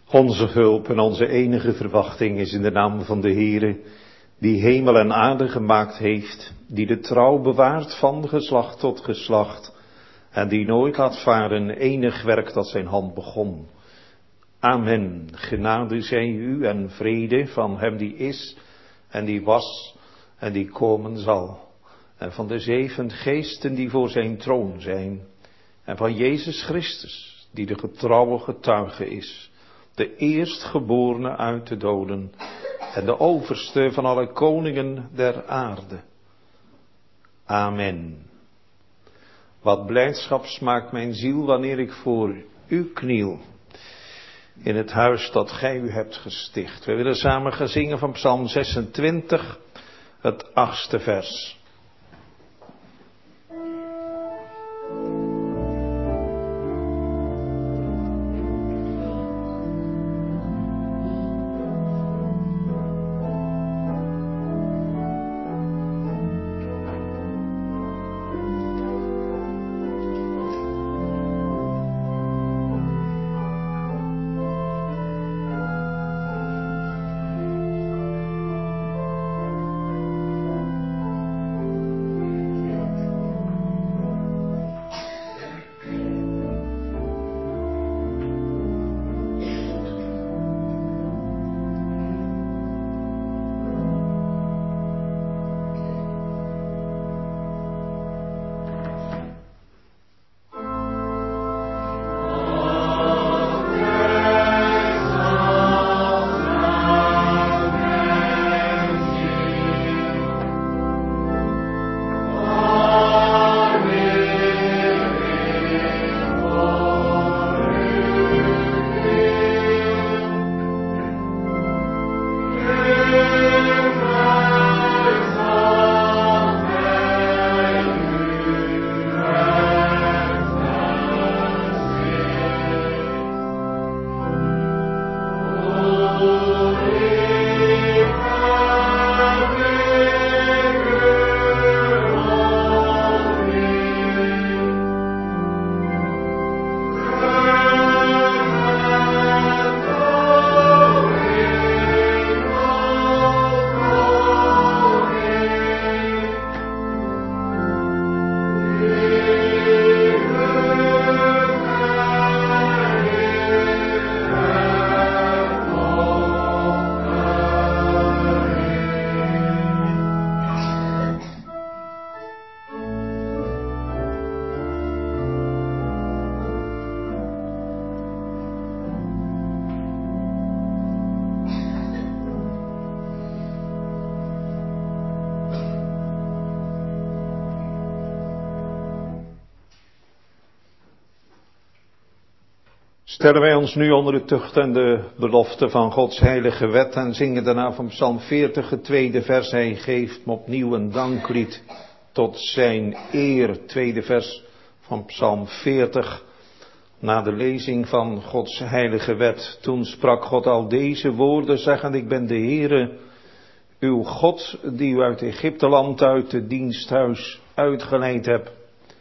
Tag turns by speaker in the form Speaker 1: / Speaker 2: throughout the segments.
Speaker 1: Onze hulp en onze enige verwachting is in de naam van de Heere, die hemel en aarde gemaakt heeft, die de trouw bewaart van geslacht tot geslacht, en die nooit laat varen enig werk dat zijn hand begon. Amen. Genade zij u en vrede van hem die is, en die was, en die komen zal. En van de 7 geesten die voor zijn troon zijn, en van Jezus Christus, die de getrouwe getuige is, de eerstgeborene uit de doden en de overste van alle koningen der aarde. Amen. Wat blijdschap smaakt mijn ziel wanneer ik voor u kniel, in het huis dat gij u hebt gesticht. We willen samen gaan zingen van Psalm 26, het 8e vers. Stellen wij ons nu onder de tucht en de belofte van Gods heilige wet en zingen daarna van Psalm 40, het 2e vers. Hij geeft me opnieuw een danklied tot zijn eer. 2e vers van Psalm 40. Na de lezing van Gods heilige wet. Toen sprak God al deze woorden, zeggend: ik ben de Heere, uw God, die u uit Egypteland, uit het diensthuis uitgeleid hebt.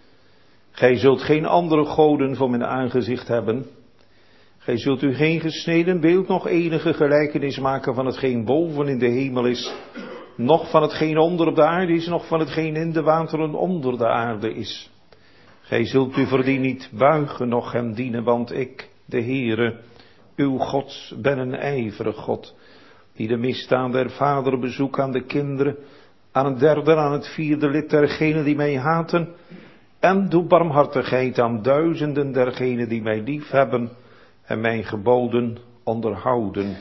Speaker 1: Gij zult geen andere goden voor mijn aangezicht hebben. Gij zult u geen gesneden beeld, nog enige gelijkenis maken van hetgeen boven in de hemel is, noch van hetgeen onder op de aarde is, noch van hetgeen in de wateren onder de aarde is. Gij zult u voor die niet buigen, noch hem dienen, want ik, de Heere, uw God, ben een ijverig God, die de misdaad der vaderen bezoekt aan de kinderen, aan het 3e, aan het 4e lid dergenen die mij haten, en doe barmhartigheid aan duizenden dergenen die mij lief hebben en mijn geboden onderhouden.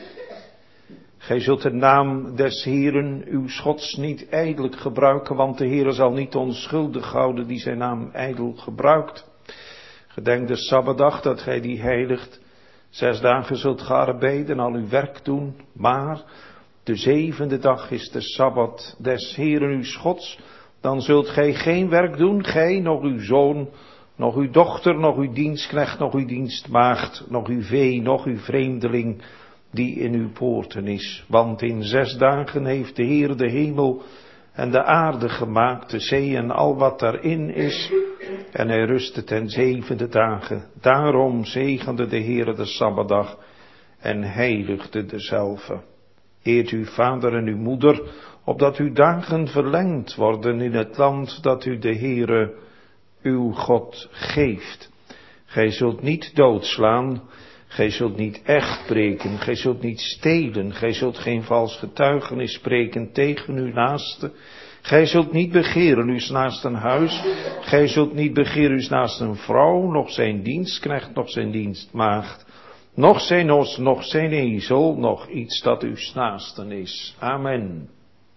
Speaker 1: Gij zult de naam des Heeren, uw Gods, niet ijdelijk gebruiken, want de Heere zal niet onschuldig houden die zijn naam ijdel gebruikt. Gedenk de Sabbatdag, dat gij die heiligt. 6 dagen zult ge arbeiden en al uw werk doen, maar de 7e dag is de Sabbat des Heeren, uw Gods. Dan zult gij geen werk doen, gij, nog uw zoon, nog uw dochter, nog uw dienstknecht, nog uw dienstmaagd, nog uw vee, nog uw vreemdeling die in uw poorten is. Want in 6 dagen heeft de Heer de hemel en de aarde gemaakt, de zee en al wat daarin is. En hij rustte ten 7e dagen. Daarom zegende de Heer de Sabbatdag en heiligde dezelve. Eert uw vader en uw moeder, opdat uw dagen verlengd worden in het land dat u de Heere, uw God, geeft. Gij zult niet doodslaan, gij zult niet echt breken, gij zult niet stelen, gij zult geen vals getuigenis spreken tegen uw naaste. Gij zult niet begeren uws naasten huis, gij zult niet begeren uws naasten vrouw, noch zijn dienstknecht, noch zijn dienstmaagd, noch zijn os, noch zijn ezel, noch iets dat uws naasten is. Amen.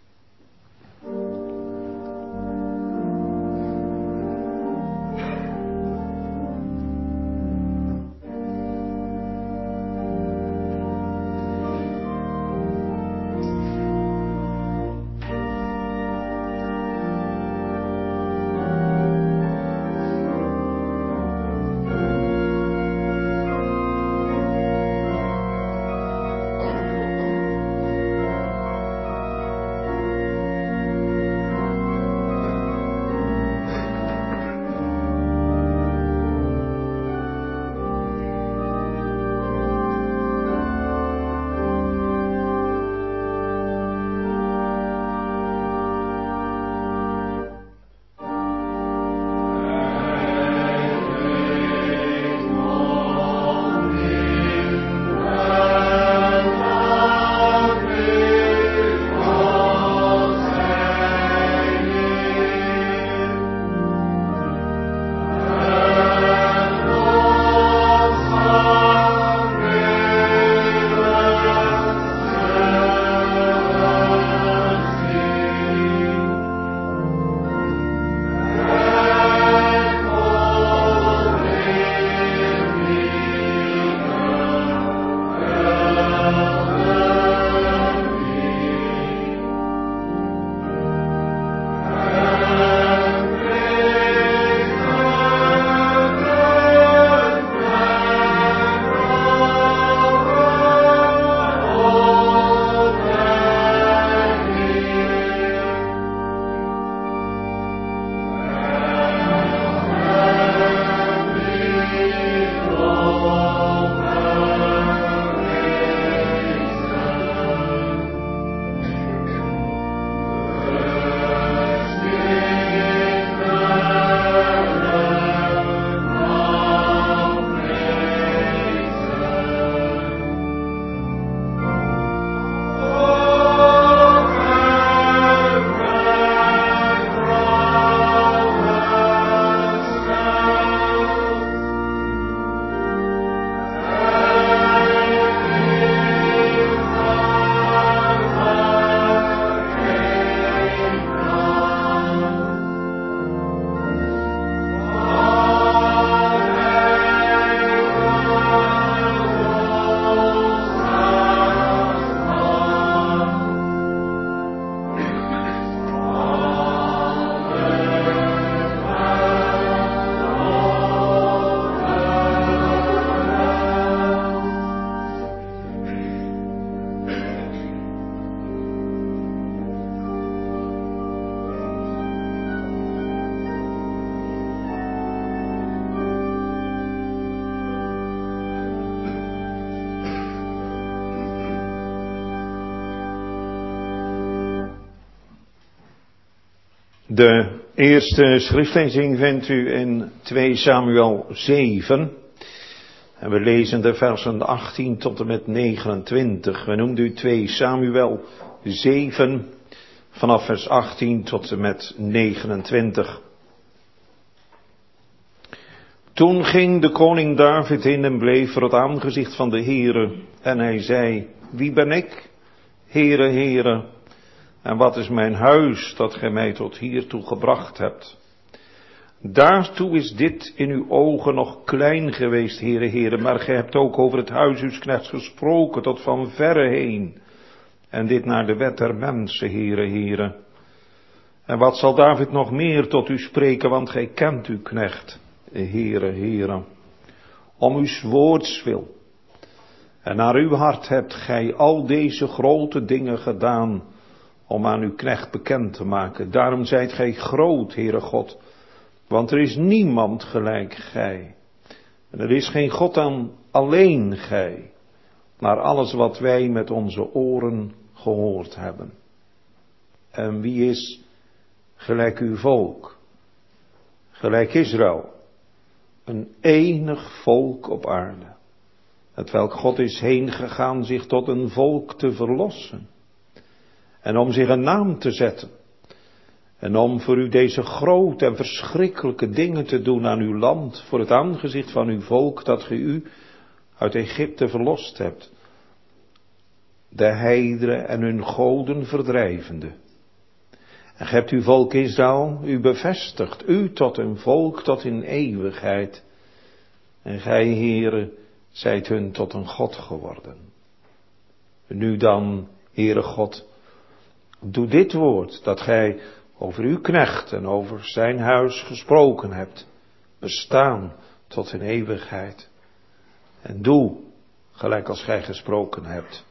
Speaker 1: De eerste schriftlezing vindt u in 2 Samuel 7. En we lezen de versen 18 tot en met 29. We noemden u 2 Samuel 7, vanaf vers 18 tot en met 29. Toen ging de koning David in en bleef voor het aangezicht van de Heere. En hij zei, wie ben ik, Heere, Heere? En wat is mijn huis dat gij mij tot hiertoe gebracht hebt? Daartoe is dit in uw ogen nog klein geweest, Heere, Heere, maar gij hebt ook over het huis uws knechts gesproken tot van verre heen. En dit naar de wet der mensen, Heere, Heere. En wat zal David nog meer tot u spreken, want gij kent uw knecht, Heere, Heere. Om uw woords wil. En naar uw hart hebt gij al deze grote dingen gedaan, om aan uw knecht bekend te maken. Daarom zijt gij groot, Heere God, want er is niemand gelijk gij. En er is geen God dan alleen gij. naar alles wat wij met onze oren gehoord hebben. En wie is gelijk uw volk, gelijk Israël, een enig volk op aarde, hetwelk God is heen gegaan zich tot een volk te verlossen en om zich een naam te zetten en om voor u deze grote en verschrikkelijke dingen te doen aan uw land, voor het aangezicht van uw volk dat ge u uit Egypte verlost hebt, de heidenen en hun goden verdrijvende. En ge hebt uw volk Israël, u bevestigd, u tot een volk tot in eeuwigheid. En gij, Heere, zijt hun tot een God geworden. Nu dan, Heere God, doe dit woord dat gij over uw knecht en over zijn huis gesproken hebt, bestaan tot in eeuwigheid. En doe, gelijk als gij gesproken hebt.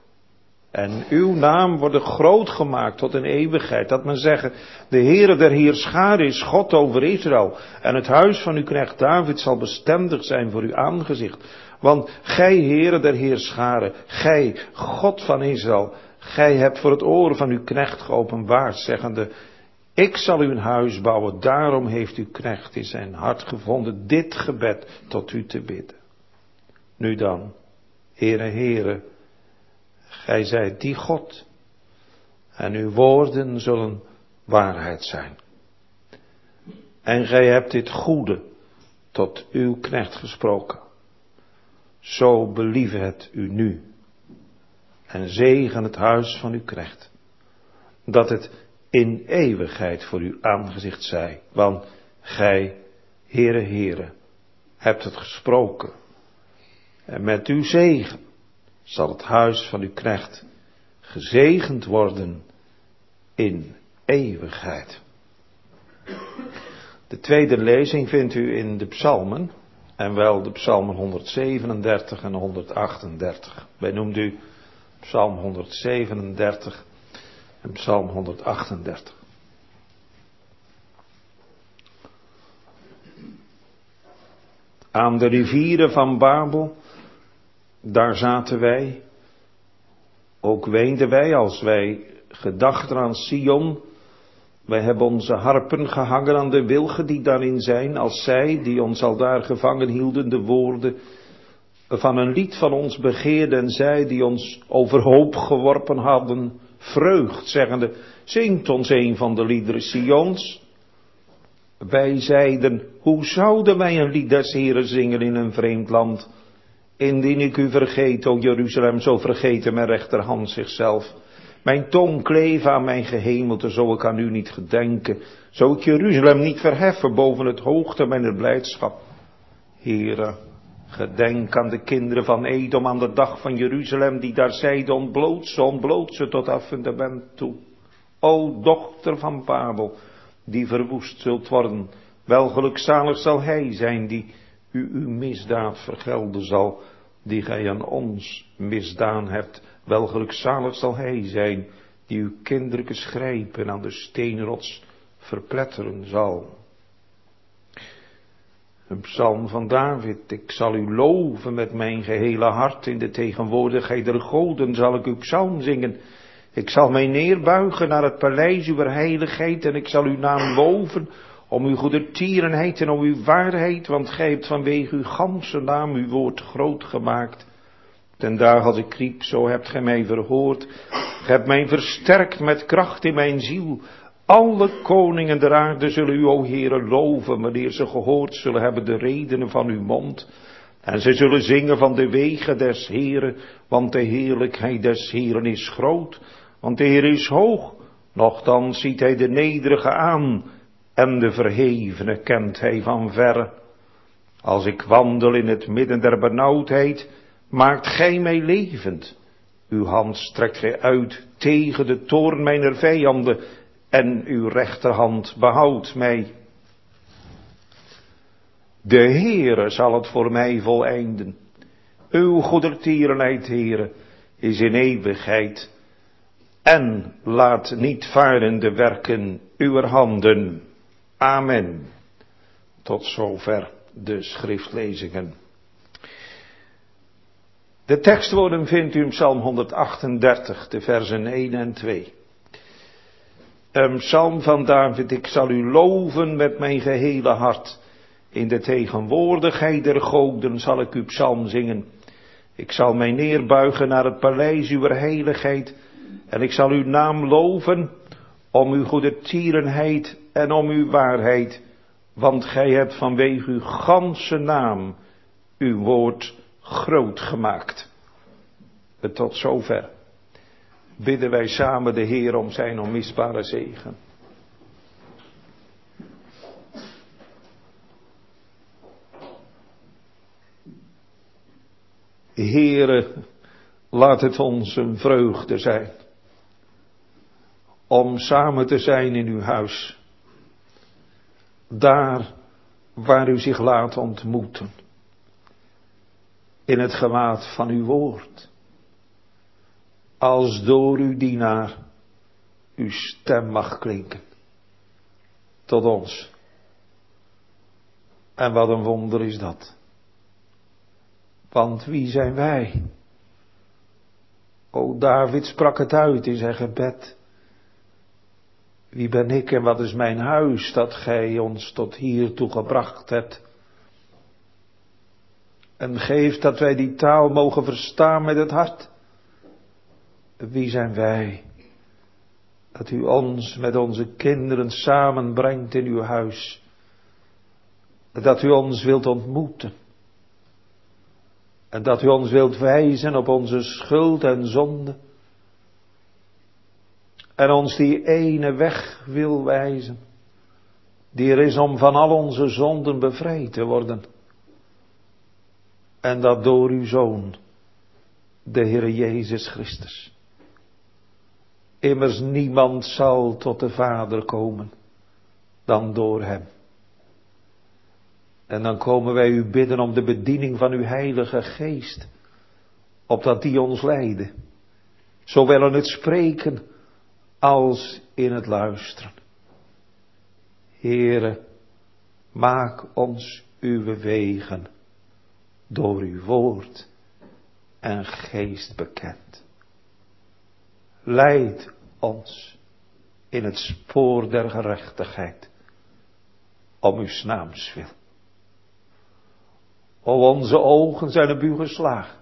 Speaker 1: En uw naam wordt groot gemaakt tot in eeuwigheid. Dat men zeggen, de Heere der Heerscharen is God over Israël. En het huis van uw knecht David zal bestendig zijn voor uw aangezicht. Want gij, Heere der Heerscharen, gij, God van Israël, gij hebt voor het oor van uw knecht geopenbaard, zeggende, ik zal u een huis bouwen. Daarom heeft uw knecht in zijn hart gevonden dit gebed tot u te bidden. Nu dan, Heere, Heere, gij zijt die God, en uw woorden zullen waarheid zijn. En gij hebt dit goede tot uw knecht gesproken. Zo believe het u nu, en zegen het huis van uw knecht, dat het in eeuwigheid voor uw aangezicht zij. Want gij, Heere, Heere, hebt het gesproken, en met uw zegen zal het huis van uw knecht gezegend worden in eeuwigheid. De tweede lezing vindt u in de psalmen, en wel de psalmen 137 en 138. Wij noemen u psalm 137 en psalm 138. Aan de rivieren van Babel, daar zaten wij, ook weenden wij als wij gedachten aan Sion. Wij hebben onze harpen gehangen aan de wilgen die daarin zijn, als zij, die ons al daar gevangen hielden, de woorden van een lied van ons begeerden en zij, die ons overhoop geworpen hadden, vreugd, zeggende, zingt ons een van de liederen Sions. Wij zeiden, hoe zouden wij een lied des Heren zingen in een vreemd land? Indien ik u vergeet, o Jeruzalem, zo vergeten mijn rechterhand zichzelf. Mijn tong kleef aan mijn gehemelte, zo ik aan u niet gedenken. Zo ik Jeruzalem niet verheffen boven het hoogte mijner blijdschap. Heere, gedenk aan de kinderen van Edom, aan de dag van Jeruzalem, die daar zeiden, ontbloot ze tot af fundament toe. O dochter van Babel, die verwoest zult worden, wel gelukzalig zal hij zijn die u uw misdaad vergelden zal, die gij aan ons misdaan hebt. Wel gelukzalig zal hij zijn, die uw kinderlijke grijpen aan de steenrots verpletteren zal. Een psalm van David, ik zal u loven met mijn gehele hart, in de tegenwoordigheid der goden zal ik uw psalm zingen. Ik zal mij neerbuigen naar het paleis uw heiligheid en ik zal uw naam loven om uw goedertierenheid en om uw waarheid, want gij hebt vanwege uw ganse naam uw woord groot gemaakt. Ten dagen als ik riep, zo hebt gij mij verhoord. Gij hebt mij versterkt met kracht in mijn ziel. Alle koningen der aarde zullen u, o Heere, loven, wanneer ze gehoord zullen hebben de redenen van uw mond. En ze zullen zingen van de wegen des Heeren, want de heerlijkheid des Heeren is groot. Want de Heer is hoog, nochtans ziet hij de nederige aan, en de verhevene kent hij van verre. Als ik wandel in het midden der benauwdheid, maakt gij mij levend. Uw hand strekt gij uit tegen de toorn mijner vijanden, en uw rechterhand behoudt mij. De Heere zal het voor mij voleinden. Uw goedertierenheid, Heere, is in eeuwigheid. En laat niet varen de werken uwer handen. Amen. Tot zover de schriftlezingen. De tekstwoorden vindt u in Psalm 138, de versen 1 en 2. Een psalm van David: ik zal u loven met mijn gehele hart. In de tegenwoordigheid der goden zal ik uw psalm zingen. Ik zal mij neerbuigen naar het paleis uw heiligheid. En ik zal uw naam loven om uw goedertierenheid en om uw waarheid. Want gij hebt vanwege uw ganse naam uw woord groot gemaakt. Tot zover bidden wij samen de Heer om zijn onmisbare zegen. Heere, laat het ons een vreugde zijn om samen te zijn in uw huis. Daar waar u zich laat ontmoeten. In het gewaad van uw woord. Als door uw dienaar uw stem mag klinken. Tot ons. En wat een wonder is dat. Want wie zijn wij? O, David sprak het uit in zijn gebed. Wie ben ik en wat is mijn huis dat gij ons tot hiertoe gebracht hebt? En geef dat wij die taal mogen verstaan met het hart. Wie zijn wij? Dat u ons met onze kinderen samenbrengt in uw huis. Dat u ons wilt ontmoeten. En dat u ons wilt wijzen op onze schuld en zonde. En ons die ene weg wil wijzen. Die er is om van al onze zonden bevrijd te worden. En dat door uw Zoon, de Heere Jezus Christus. Immers niemand zal tot de Vader komen dan door hem. En dan komen wij u bidden om de bediening van uw Heilige Geest, opdat die ons leidde, zowel in het spreken als in het luisteren. Heere, maak ons uw wegen door uw woord en geest bekend. Leid ons in het spoor der gerechtigheid, om uw naams wil. O, onze ogen zijn op u geslagen.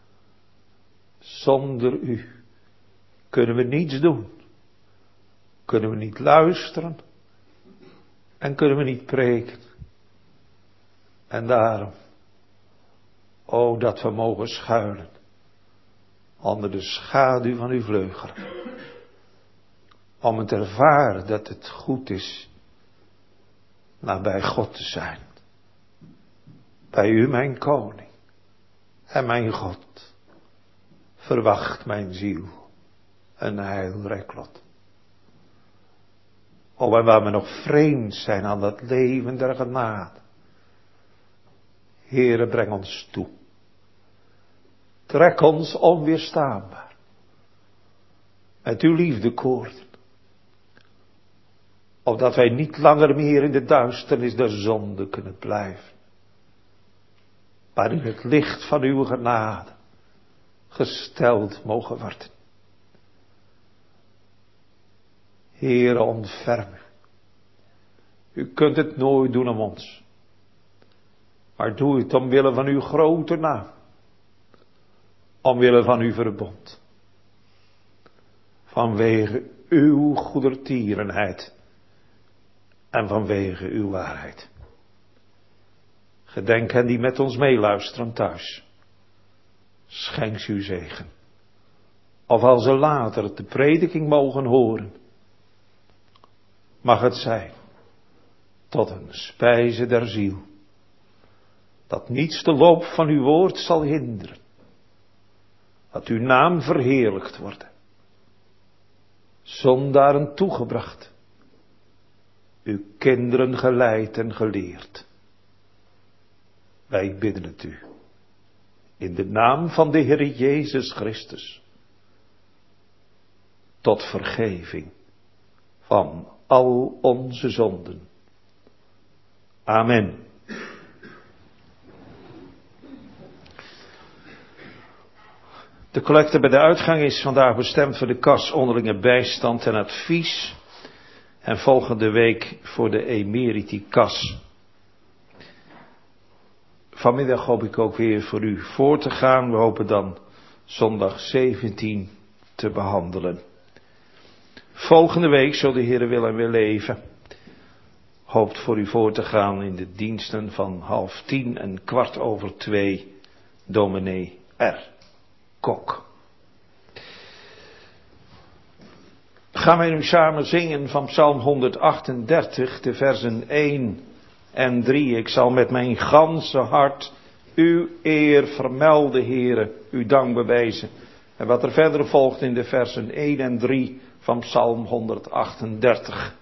Speaker 1: Zonder u kunnen we niets doen. Kunnen we niet luisteren. En kunnen we niet preken. En daarom, o, dat we mogen schuilen onder de schaduw van uw vleugelen. Om het te ervaren dat het goed is nabij God te zijn. Bij u, mijn koning en mijn God, verwacht mijn ziel een heilrijk lot. O, en waar we nog vreemd zijn aan dat leven der genade. Heere, breng ons toe. Trek ons onweerstaanbaar met uw liefdekoorden. Opdat wij niet langer meer in de duisternis der zonde kunnen blijven. Maar in het licht van uw genade gesteld mogen worden. Heere, ontferm u. U kunt het nooit doen om ons. Maar doe het omwille van uw grote naam. Omwille van uw verbond. Vanwege uw goedertierenheid. En vanwege uw waarheid. Gedenk hen die met ons meeluisteren thuis. Schenk ze uw zegen. Of als ze later de prediking mogen horen. Mag het zijn. Tot een spijze der ziel. Dat niets de loop van uw woord zal hinderen. Dat uw naam verheerlijkt wordt. Zondaren toegebracht. Uw kinderen geleid en geleerd. Wij bidden het u. In de naam van de Heer Jezus Christus. Tot vergeving van al onze zonden. Amen. De collecte bij de uitgang is vandaag bestemd voor de kas onderlinge bijstand en advies. En volgende week voor de emeriti-kas. Vanmiddag hoop ik ook weer voor u voor te gaan. We hopen dan zondag 17 te behandelen. Volgende week, zo de Heere wil en wil leven, hoopt voor u voor te gaan in de diensten van 9:30 en 2:15, dominee R. Kok. Gaan wij nu samen zingen van Psalm 138, de versen 1 en 3. Ik zal met mijn ganse hart uw eer vermelden, Heere, uw dank bewijzen. En wat er verder volgt in de versen 1 en 3 van Psalm 138.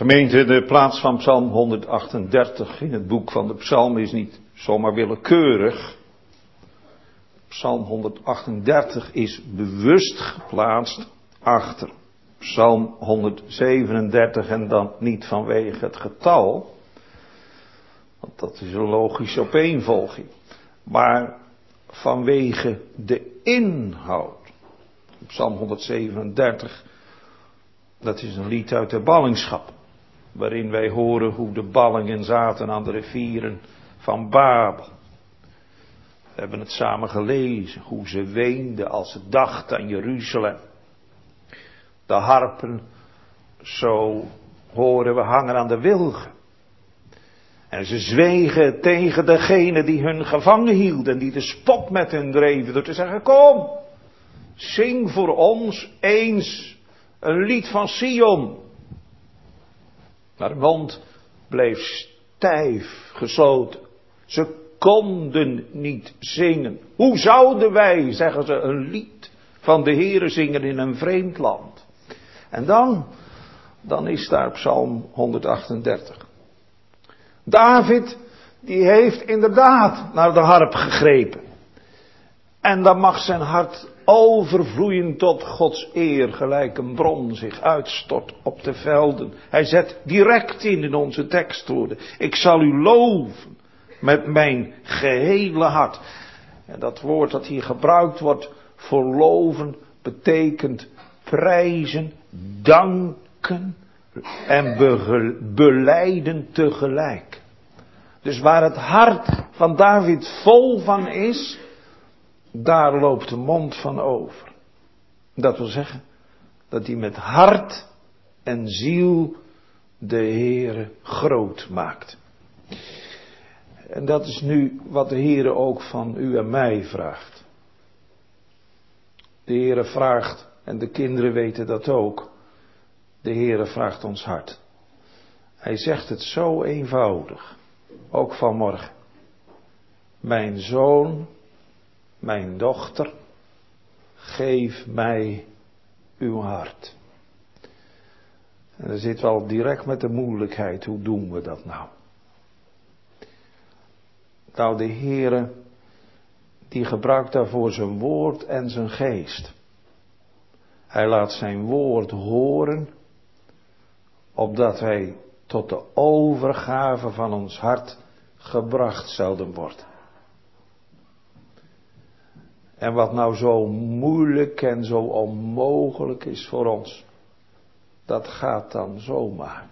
Speaker 1: Gemeente, de plaats van Psalm 138 in het boek van de Psalmen is niet zomaar willekeurig. Psalm 138 is bewust geplaatst achter Psalm 137 en dan niet vanwege het getal, want dat is een logische opeenvolging, maar vanwege de inhoud. Psalm 137, dat is een lied uit de ballingschap, waarin wij horen hoe de ballingen zaten aan de rivieren van Babel. We hebben het samen gelezen, hoe ze weenden als ze dachten aan Jeruzalem. De harpen, zo horen we, hangen aan de wilgen. En ze zwegen tegen degene die hun gevangen hielden, die de spot met hun dreven, door te zeggen, kom, zing voor ons eens een lied van Sion. Maar de mond bleef stijf gesloten. Ze konden niet zingen. Hoe zouden wij, zeggen ze, een lied van de Heere zingen in een vreemd land? En dan is daar Psalm 138. David, die heeft inderdaad naar de harp gegrepen. En dan mag zijn hart overvloeien tot Gods eer, gelijk een bron zich uitstort op de velden. Hij zet direct in onze tekstwoorden. Ik zal u loven met mijn gehele hart. En dat woord dat hier gebruikt wordt voor loven betekent prijzen, danken en belijden tegelijk. Dus waar het hart van David vol van is, daar loopt de mond van over. Dat wil zeggen dat hij met hart en ziel de Heere groot maakt. En dat is nu wat de Heere ook van u en mij vraagt. De Heere vraagt, en de kinderen weten dat ook, de Heere vraagt ons hart. Hij zegt het zo eenvoudig, ook vanmorgen. Mijn zoon, mijn dochter, geef mij uw hart. En er zit wel direct met de moeilijkheid, hoe doen we dat nou? Nou, de Heere, die gebruikt daarvoor zijn woord en zijn geest. Hij laat zijn woord horen, opdat wij tot de overgave van ons hart gebracht zouden worden. En wat nou zo moeilijk en zo onmogelijk is voor ons, dat gaat dan zomaar.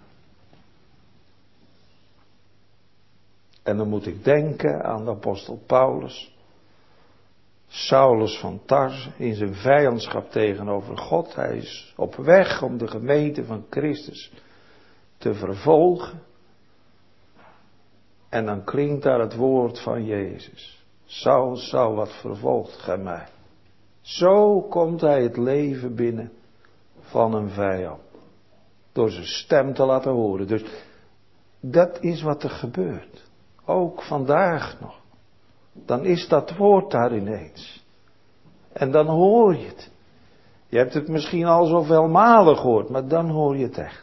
Speaker 1: En dan moet ik denken aan de apostel Paulus. Saulus van Tarse in zijn vijandschap tegenover God. Hij is op weg om de gemeente van Christus te vervolgen. En dan klinkt daar het woord van Jezus. Saul, Saul, wat vervolgt gij mij? Zo komt hij het leven binnen van een vijand. Door zijn stem te laten horen. Dus dat is wat er gebeurt. Ook vandaag nog. Dan is dat woord daar ineens. En dan hoor je het. Je hebt het misschien al zoveel malen gehoord, maar dan hoor je het echt.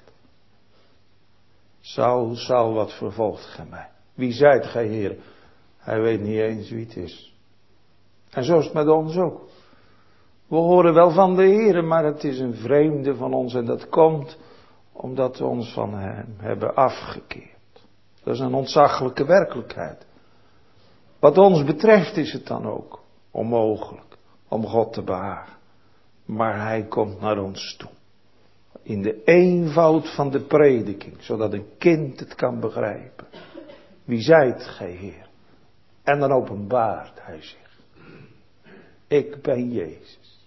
Speaker 1: Saul, Saul, wat vervolgt gij mij? Wie zijt gij, Heer? Hij weet niet eens wie het is. En zo is het met ons ook. We horen wel van de Heer, maar het is een vreemde van ons en dat komt omdat we ons van hem hebben afgekeerd. Dat is een ontzaglijke werkelijkheid. Wat ons betreft is het dan ook onmogelijk om God te behagen. Maar hij komt naar ons toe. In de eenvoud van de prediking, zodat een kind het kan begrijpen. Wie zijt gij, Heer? En dan openbaart hij zich. Ik ben Jezus,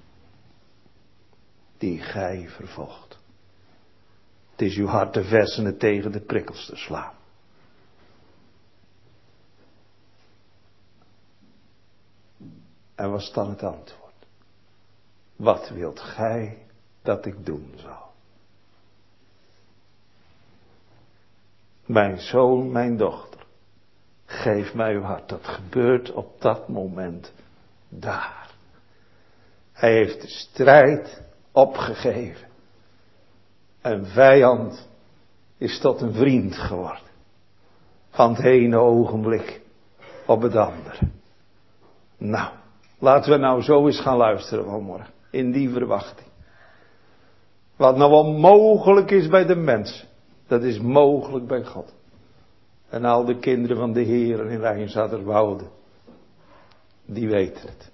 Speaker 1: die gij vervolgt. Het is uw hart te versenen tegen de prikkels te slaan. En wat is dan het antwoord? Wat wilt gij dat ik doen zal? Mijn zoon, mijn dochter, geef mij uw hart. Dat gebeurt op dat moment daar. Hij heeft de strijd opgegeven. Een vijand is tot een vriend geworden. Van het ene ogenblik op het andere. Nou, laten we nou zo eens gaan luisteren vanmorgen. In die verwachting. Wat nou onmogelijk is bij de mens, dat is mogelijk bij God. En al de kinderen van de Heer in Rijnzaterwoude, die weten het.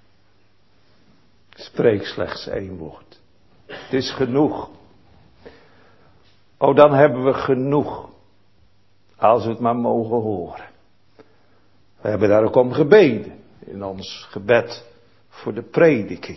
Speaker 1: Spreek slechts één woord. Het is genoeg. Oh, dan hebben we genoeg. Als we het maar mogen horen. We hebben daar ook om gebeden. In ons gebed voor de prediking.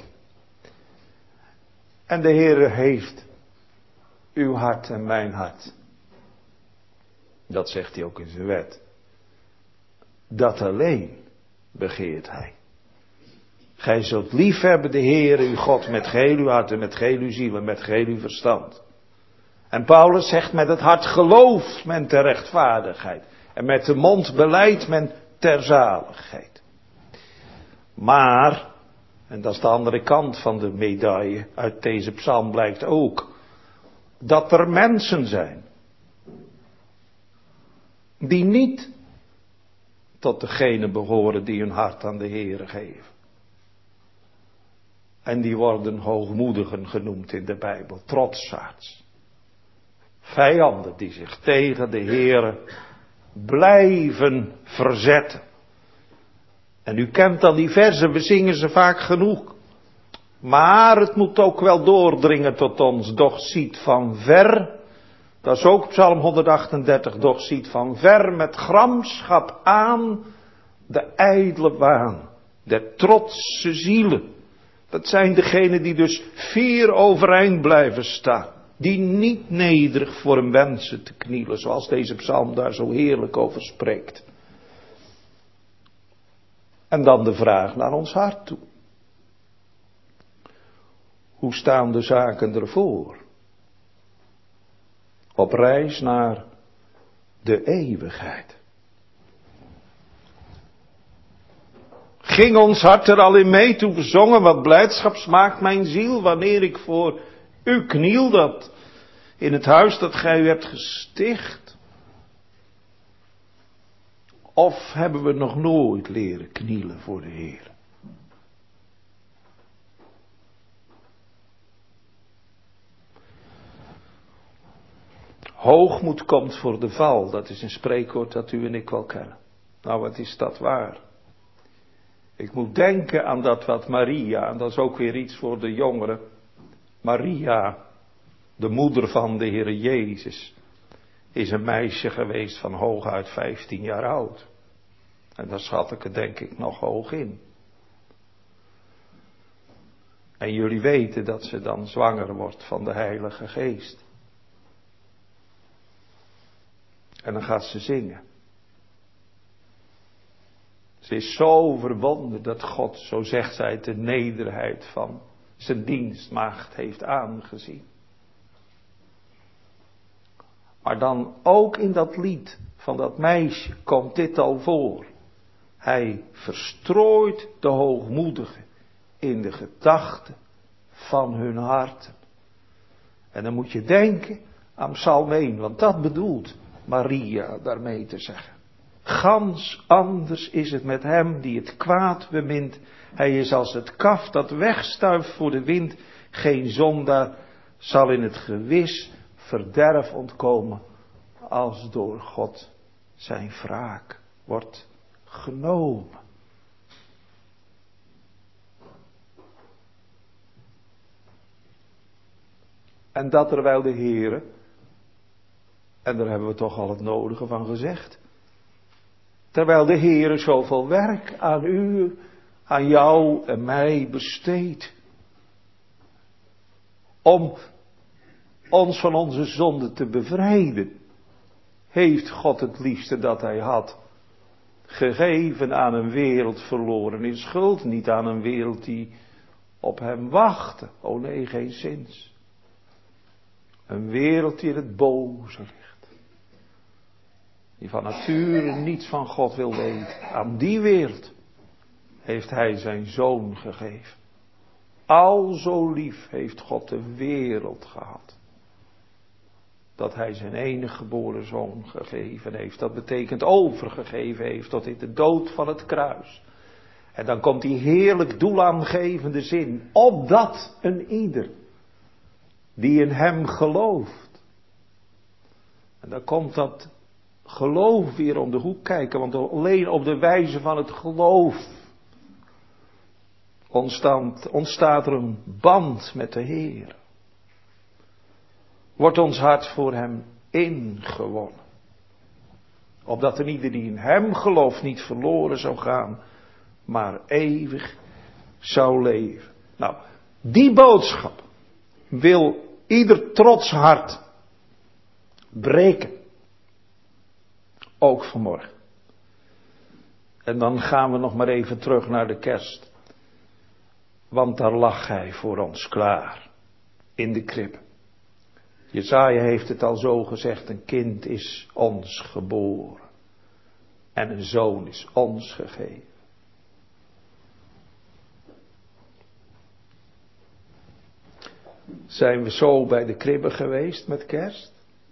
Speaker 1: En de Heer heeft uw hart en mijn hart. Dat zegt hij ook in zijn wet. Dat alleen begeert hij. Gij zult liefhebben de Heer uw God met geheel uw hart en met geheel uw ziel en met geheel uw verstand. En Paulus zegt, met het hart gelooft men ter rechtvaardigheid. En met de mond belijdt men ter zaligheid. Maar, en dat is de andere kant van de medaille, uit deze psalm blijkt ook, dat er mensen zijn, die niet tot degene behoren die hun hart aan de Heere geven. En die worden hoogmoedigen genoemd in de Bijbel, trotsaards. Vijanden die zich tegen de Heere blijven verzetten. En u kent dan die verzen, we zingen ze vaak genoeg. Maar het moet ook wel doordringen tot ons, doch ziet van ver. Dat is ook Psalm 138, doch ziet van ver met gramschap aan de ijdele waan der trotse zielen. Dat zijn degenen die dus fier overeind blijven staan. Die niet nederig voor hem wensen te knielen, zoals deze psalm daar zo heerlijk over spreekt. En dan de vraag naar ons hart toe. Hoe staan de zaken ervoor? Op reis naar de eeuwigheid. Ging ons hart er al in mee toen we zongen, wat blijdschap smaakt mijn ziel, wanneer ik voor u kniel, dat in het huis dat gij u hebt gesticht? Of hebben we nog nooit leren knielen voor de Heer? Hoogmoed komt voor de val, dat is een spreekwoord dat u en ik wel kennen. Nou, wat is dat waar? Ik moet denken aan dat wat Maria, en dat is ook weer iets voor de jongeren. Maria, de moeder van de Heer Jezus, is een meisje geweest van hooguit 15 jaar oud. En daar schat ik het denk ik nog hoog in. En jullie weten dat ze dan zwanger wordt van de Heilige Geest. En dan gaat ze zingen. Ze is zo verwonderd dat God, zo zegt zij, de nederigheid van zijn dienstmaagd heeft aangezien. Maar dan ook in dat lied van dat meisje komt dit al voor. Hij verstrooit de hoogmoedigen in de gedachten van hun harten. En dan moet je denken aan Psalm 1, want dat bedoelt Maria daarmee te zeggen. Gans anders is het met hem die het kwaad bemint. Hij is als het kaf dat wegstuift voor de wind. Geen zondaar zal in het gewis verderf ontkomen, als door God zijn wraak wordt genomen. En dat terwijl de Heere, en daar hebben we toch al het nodige van gezegd, terwijl de Heere zoveel werk aan u, aan jou en mij besteedt, om ons van onze zonde te bevrijden, heeft God het liefste dat hij had gegeven aan een wereld verloren in schuld, niet aan een wereld die op hem wachtte. O nee, geen zins. Een wereld die in het boze ligt. Die van nature niets van God wil weten. Aan die wereld heeft hij zijn zoon gegeven. Al zo lief heeft God de wereld gehad. dat hij zijn enige geboren zoon gegeven heeft. Dat betekent overgegeven heeft tot in de dood van het kruis. En dan komt die heerlijk doelaangevende zin. Opdat een ieder die in hem gelooft. En dan komt dat geloof weer om de hoek kijken. Want alleen op de wijze van het geloof ontstaat er een band met de Heer. Wordt ons hart voor hem ingewonnen. Opdat een ieder die in hem gelooft niet verloren zou gaan, maar eeuwig zou leven. Nou, die boodschap wil ieder trots hart breken. Ook vanmorgen. En dan gaan we nog maar even terug naar de kerst. Want daar lag hij voor ons klaar. In de kribbe. Jesaja heeft het al zo gezegd. Een kind is ons geboren. En een zoon is ons gegeven. Zijn we zo bij de kribbe geweest met kerst?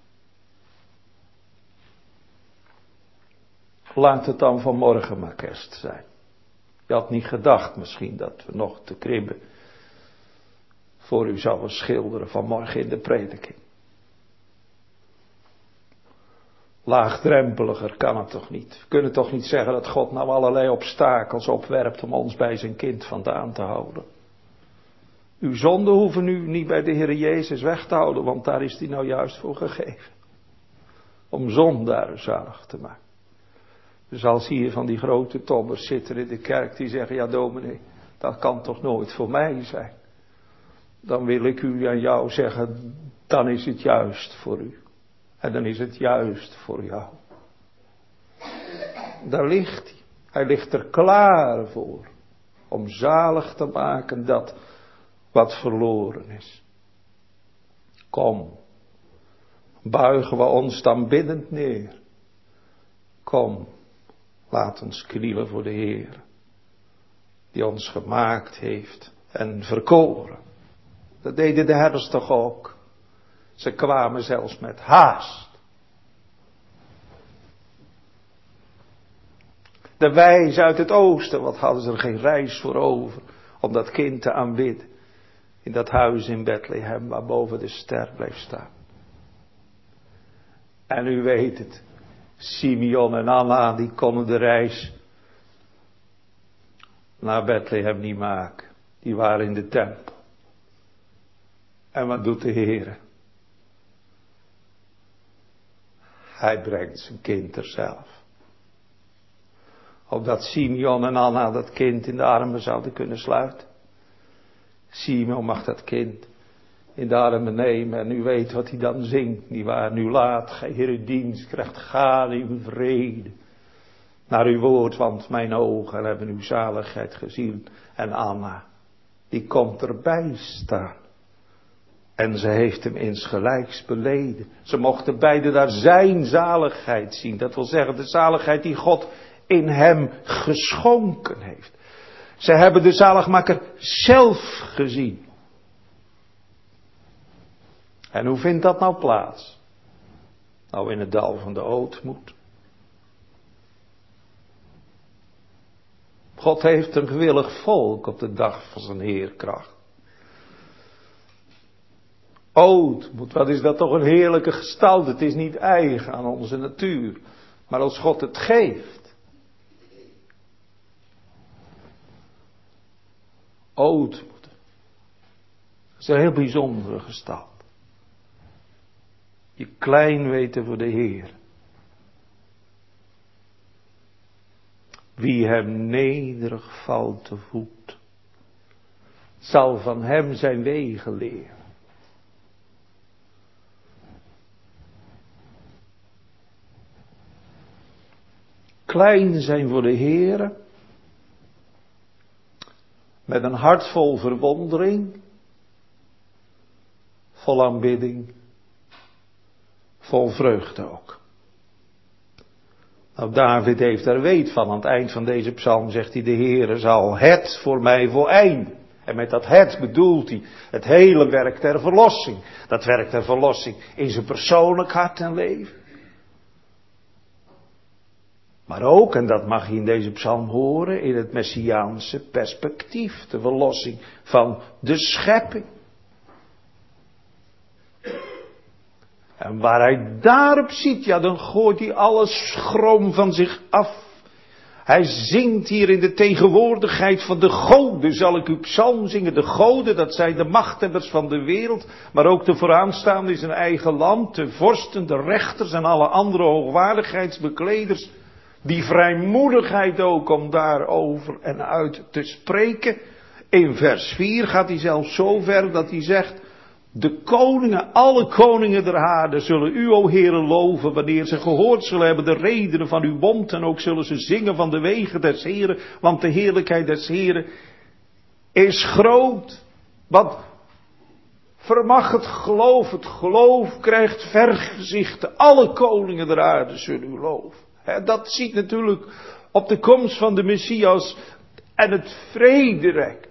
Speaker 1: Laat het dan vanmorgen maar kerst zijn. Je had niet gedacht misschien dat we nog de kribbe voor u zouden schilderen vanmorgen in de prediking. Laagdrempeliger kan het toch niet. We kunnen toch niet zeggen dat God nou allerlei obstakels opwerpt om ons bij zijn kind vandaan te houden. Uw zonden hoeven u niet bij de Heer Jezus weg te houden, want daar is hij nou juist voor gegeven. Om zondaren zalig te maken. Dus als hier van die grote tobbers zitten in de kerk die zeggen, ja dominee, dat kan toch nooit voor mij zijn. Dan wil ik u en jou zeggen, dan is het juist voor u. En dan is het juist voor jou. Daar ligt hij. Hij ligt er klaar voor. Om zalig te maken dat wat verloren is. Kom. Buigen we ons dan biddend neer. Kom. Laat ons knielen voor de Heer. Die ons gemaakt heeft en verkoren. Dat deden de herders toch ook. Ze kwamen zelfs met haast. De wijs uit het oosten, wat hadden ze er geen reis voor over. Om dat kind te aanbidden. In dat huis in Bethlehem, waar boven de ster bleef staan. En u weet het. Simeon en Anna, die konden de reis naar Bethlehem niet maken. Die waren in de tempel. En wat doet de Heer? Hij brengt zijn kind er zelf. Opdat Simeon en Anna dat kind in de armen zouden kunnen sluiten. Simeon mag dat kind in de armen nemen. En u weet wat hij dan zingt. Die waar nu laat, gij Heere dienst krijgt, ga in vrede. Naar uw woord, want mijn ogen hebben uw zaligheid gezien. En Anna, die komt erbij staan. En ze heeft hem insgelijks beleden. Ze mochten beide daar zijn zaligheid zien. Dat wil zeggen de zaligheid die God in hem geschonken heeft. Ze hebben de zaligmaker zelf gezien. En hoe vindt dat nou plaats? Nou, in het dal van de ootmoed. God heeft een gewillig volk op de dag van zijn heerkracht. Ootmoed, wat is dat toch een heerlijke gestalte. Het is niet eigen aan onze natuur. Maar als God het geeft. Ootmoed. Dat is een heel bijzondere gestalte. Je klein weten voor de Heer. Wie hem nederig valt te voet, zal van hem zijn wegen leren. Klein zijn voor de Heer, met een hart vol verwondering, vol aanbidding, vol vreugde ook. Nou, David heeft daar weet van. Aan het eind van deze psalm zegt hij, de Heere zal het voor mij voleinden. En met dat het bedoelt hij het hele werk der verlossing. Dat werk der verlossing in zijn persoonlijk hart en leven. Maar ook, en dat mag je in deze psalm horen, in het messiaanse perspectief. De verlossing van de schepping. En waar hij daarop ziet, ja, dan gooit hij alle schroom van zich af. Hij zingt hier in de tegenwoordigheid van de goden, zal ik uw psalm zingen. De goden, dat zijn de machthebbers van de wereld, maar ook de vooraanstaande in zijn eigen land, de vorsten, de rechters en alle andere hoogwaardigheidsbekleders. Die vrijmoedigheid ook om daarover en uit te spreken. In vers 4 gaat hij zelfs zo ver dat hij zegt: de koningen, alle koningen der aarde zullen u, o Heere, loven, wanneer ze gehoord zullen hebben de redenen van uw bond, en ook zullen ze zingen van de wegen des Heeren, want de heerlijkheid des Heeren is groot. Wat vermag het geloof? Het geloof krijgt vergezichten. Alle koningen der aarde zullen u loven. Dat ziet natuurlijk op de komst van de Messias en het vrederijk.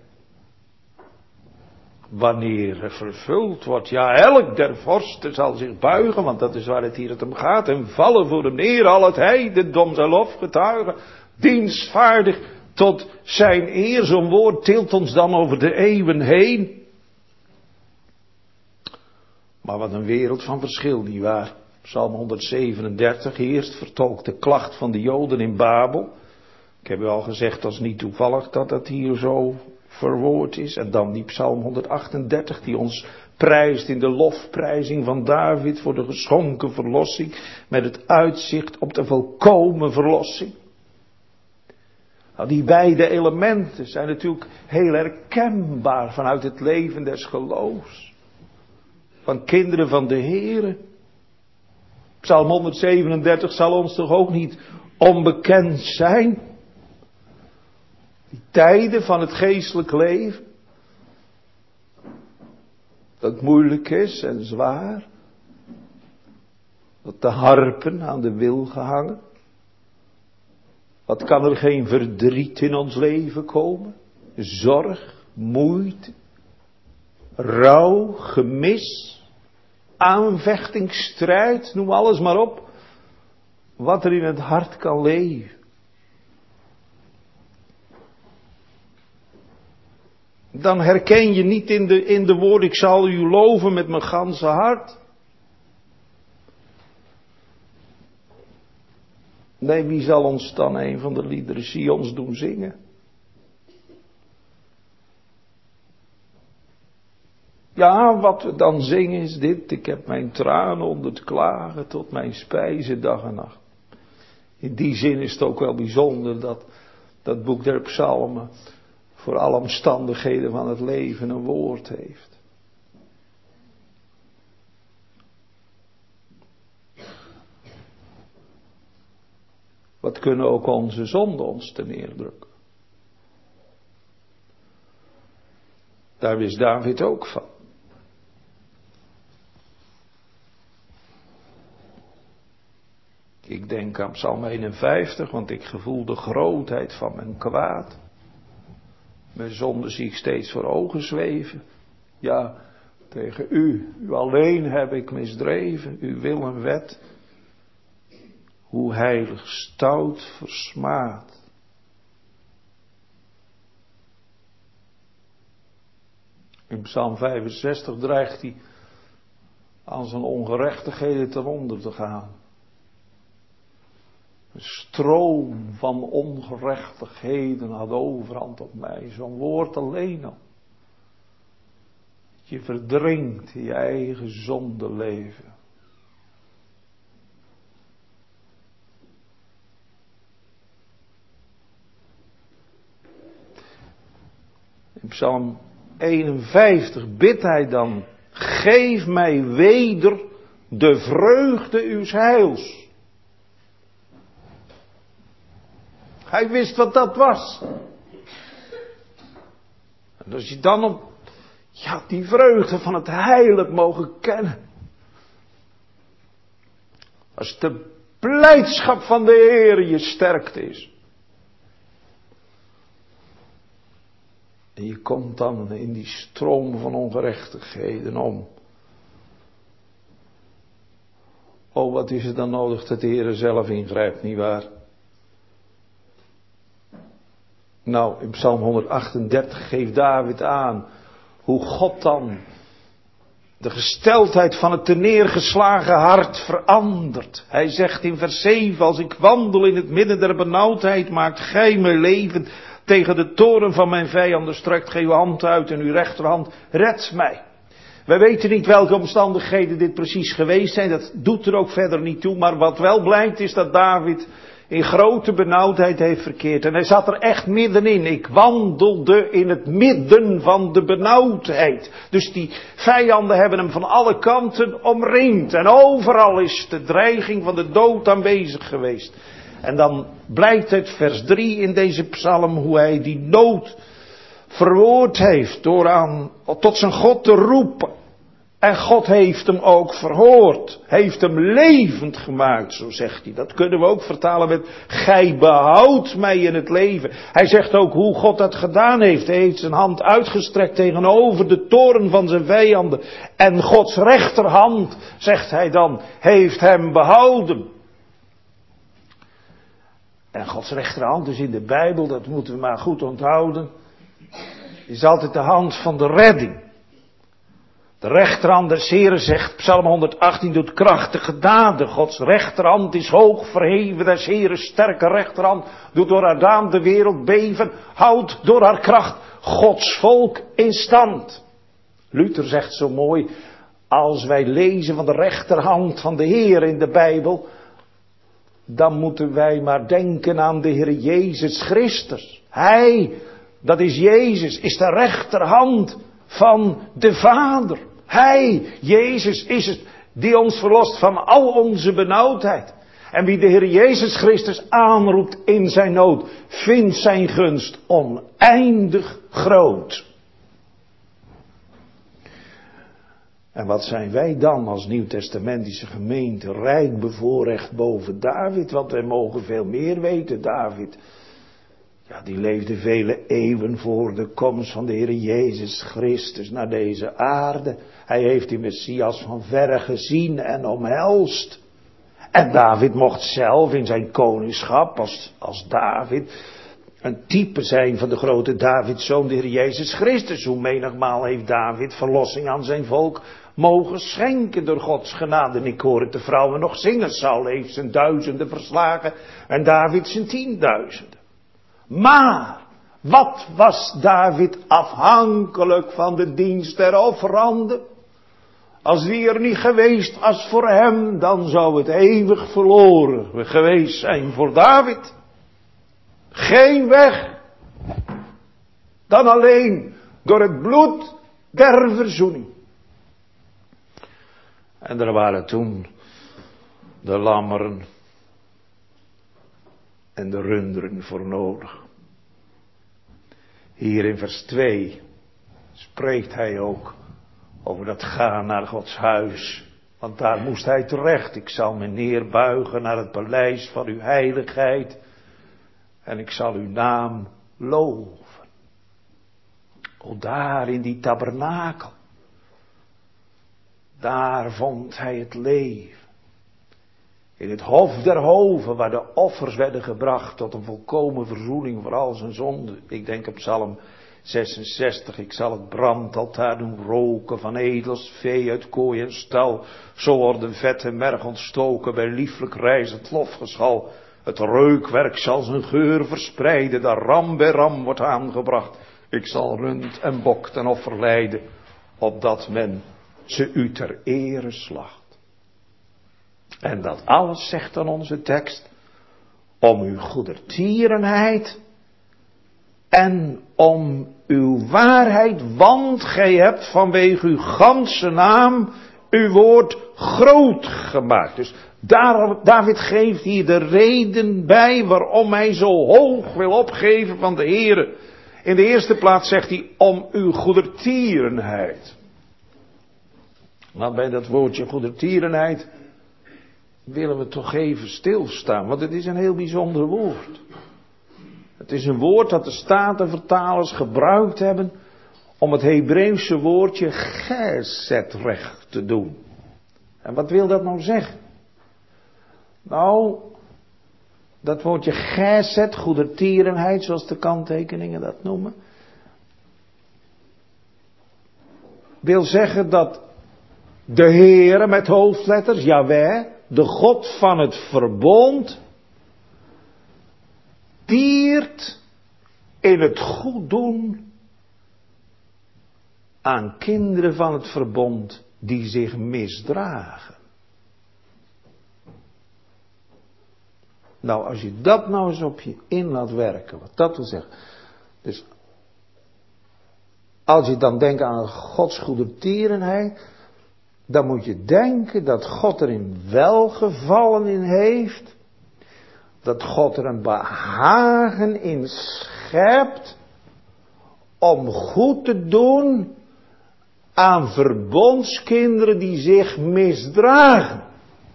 Speaker 1: Wanneer er vervuld wordt, ja, elk der vorsten zal zich buigen, want dat is waar het hier om gaat, en vallen voor hem neer, al het heidendom zal lofgetuigen, dienstvaardig tot zijn eer. Zo'n woord tilt ons dan over de eeuwen heen. Maar wat een wereld van verschil, nietwaar? Psalm 137, eerst vertolkt de klacht van de Joden in Babel. Ik heb u al gezegd, dat is niet toevallig dat dat hier zo verwoord is. En dan die Psalm 138 die ons prijst in de lofprijzing van David voor de geschonken verlossing. Met het uitzicht op de volkomen verlossing. Nou, die beide elementen zijn natuurlijk heel herkenbaar vanuit het leven des geloofs. Van kinderen van de Heere. Psalm 137 zal ons toch ook niet onbekend zijn. Die tijden van het geestelijk leven. Dat moeilijk is en zwaar. Dat de harpen aan de wil gehangen. Wat kan er geen verdriet in ons leven komen? Zorg, moeite, rouw, gemis, aanvechting, strijd, noem alles maar op. Wat er in het hart kan leven. Dan herken je niet in de woorden, ik zal u loven met mijn ganse hart. Nee, wie zal ons dan een van de liederen Sions doen zingen? Ja, wat we dan zingen is dit: ik heb mijn tranen onder het klagen tot mijn spijze dag en nacht. In die zin is het ook wel bijzonder dat boek der Psalmen voor alle omstandigheden van het leven een woord heeft. Wat kunnen ook onze zonden ons te neerdrukken? Daar wist David ook van. Ik denk aan Psalm 51, want ik gevoel de grootheid van mijn kwaad. Mijn zonde zie ik steeds voor ogen zweven. Ja, tegen u alleen heb ik misdreven, uw wil en wet. Hoe heilig stout versmaad. In Psalm 65 dreigt hij aan zijn ongerechtigheden ten onder te gaan. Een stroom van ongerechtigheden had overhand op mij. Zo'n woord alleen al. Je verdrinkt in je eigen zondeleven. In Psalm 51 bidt hij dan: geef mij weder de vreugde uws heils. Hij wist wat dat was. En als je dan op die vreugde van het heil hebt mogen kennen. Als de blijdschap van de Heer je sterkte is. En je komt dan in die stroom van ongerechtigheden om. Oh, wat is het dan nodig dat de Heer zelf ingrijpt, nietwaar? Nou, in Psalm 138 geeft David aan hoe God dan de gesteldheid van het terneergeslagen hart verandert. Hij zegt in vers 7, als ik wandel in het midden der benauwdheid, maakt gij mijn leven tegen de toren van mijn vijanden, strekt gij uw hand uit en uw rechterhand redt mij. Wij weten niet welke omstandigheden dit precies geweest zijn, dat doet er ook verder niet toe, maar wat wel blijkt is dat David in grote benauwdheid heeft verkeerd. En hij zat er echt middenin. Ik wandelde in het midden van de benauwdheid. Dus die vijanden hebben hem van alle kanten omringd. En overal is de dreiging van de dood aanwezig geweest. En dan blijkt uit vers 3 in deze psalm hoe hij die nood verwoord heeft door tot zijn God te roepen. En God heeft hem ook verhoord. Heeft hem levend gemaakt, zo zegt hij. Dat kunnen we ook vertalen met, gij behoudt mij in het leven. Hij zegt ook hoe God dat gedaan heeft. Hij heeft zijn hand uitgestrekt tegenover de toren van zijn vijanden. En Gods rechterhand, zegt hij dan, heeft hem behouden. En Gods rechterhand is in de Bijbel, dat moeten we maar goed onthouden, is altijd de hand van de redding. De rechterhand des Heren, zegt Psalm 118, doet krachtige daden. Gods rechterhand is hoog verheven. Des Heren sterke rechterhand doet door haar daad de wereld beven. Houdt door haar kracht Gods volk in stand. Luther zegt zo mooi, als wij lezen van de rechterhand van de Heer in de Bijbel, dan moeten wij maar denken aan de Heer Jezus Christus. Hij, dat is Jezus, is de rechterhand van de Vader. Hij, Jezus, is het die ons verlost van al onze benauwdheid. En wie de Heer Jezus Christus aanroept in zijn nood, vindt zijn gunst oneindig groot. En wat zijn wij dan als Nieuwtestamentische gemeente rijk bevoorrecht boven David, want wij mogen veel meer weten. David, ja, die leefde vele eeuwen voor de komst van de Heer Jezus Christus naar deze aarde. Hij heeft die Messias van verre gezien en omhelst. En David mocht zelf in zijn koningschap als David een type zijn van de grote Davidzoon, de Heer Jezus Christus. Hoe menigmaal heeft David verlossing aan zijn volk mogen schenken door Gods genade. En ik hoor het de vrouwen nog zingen. Saul heeft zijn 1000 verslagen en David zijn 10.000. Maar, wat was David afhankelijk van de dienst der offeranden? Als die er niet geweest was voor hem, dan zou het eeuwig verloren geweest zijn voor David. Geen weg, dan alleen door het bloed der verzoening. En er waren toen de lammeren en de runderen voor nodig. Hier in vers 2 spreekt hij ook over dat gaan naar Gods huis. Want daar moest hij terecht. Ik zal me neerbuigen naar het paleis van uw heiligheid. En ik zal uw naam loven. O, daar in die tabernakel. Daar vond hij het leven. In het hof der hoven, waar de offers werden gebracht tot een volkomen verzoening voor al zijn zonden. Ik denk op Psalm 66, ik zal het brandaltaar doen roken van edels vee uit kooi en stal. Zo worden vet en merg ontstoken bij lieflijk rijzend lofgeschal. Het reukwerk zal zijn geur verspreiden, de ram bij ram wordt aangebracht. Ik zal rund en bok ten offer leiden, opdat men ze u ter ere slacht. En dat alles, zegt dan onze tekst, om uw goedertierenheid en om uw waarheid, want gij hebt vanwege uw ganse naam uw woord groot gemaakt. Dus David geeft hier de reden bij waarom hij zo hoog wil opgeven van de Heere. In de eerste plaats zegt hij om uw goedertierenheid. Maar bij dat woordje goedertierenheid willen we toch even stilstaan, want het is een heel bijzonder woord. Het is een woord dat de Statenvertalers gebruikt hebben om het Hebreeuwse woordje gesed recht te doen. En wat wil dat nou zeggen? Nou, dat woordje gesed, goedertierenheid, zoals de kanttekeningen dat noemen, wil zeggen dat de Heere met hoofdletters, Jahweh, de God van het verbond, tiert in het goed doen aan kinderen van het verbond die zich misdragen. Nou, als je dat nou eens op je in laat werken, wat dat wil zeggen. Dus als je dan denkt aan Gods goedertierenheid, dan moet je denken dat God er in welgevallen in heeft, dat God er een behagen in schept om goed te doen aan verbondskinderen die zich misdragen.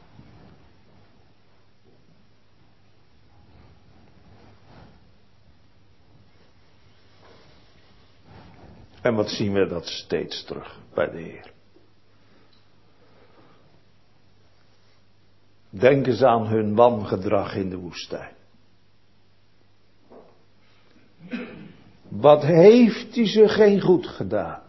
Speaker 1: En wat zien we dat steeds terug bij de Heer? Denk eens aan hun wangedrag in de woestijn. Wat heeft hij ze geen goed gedaan?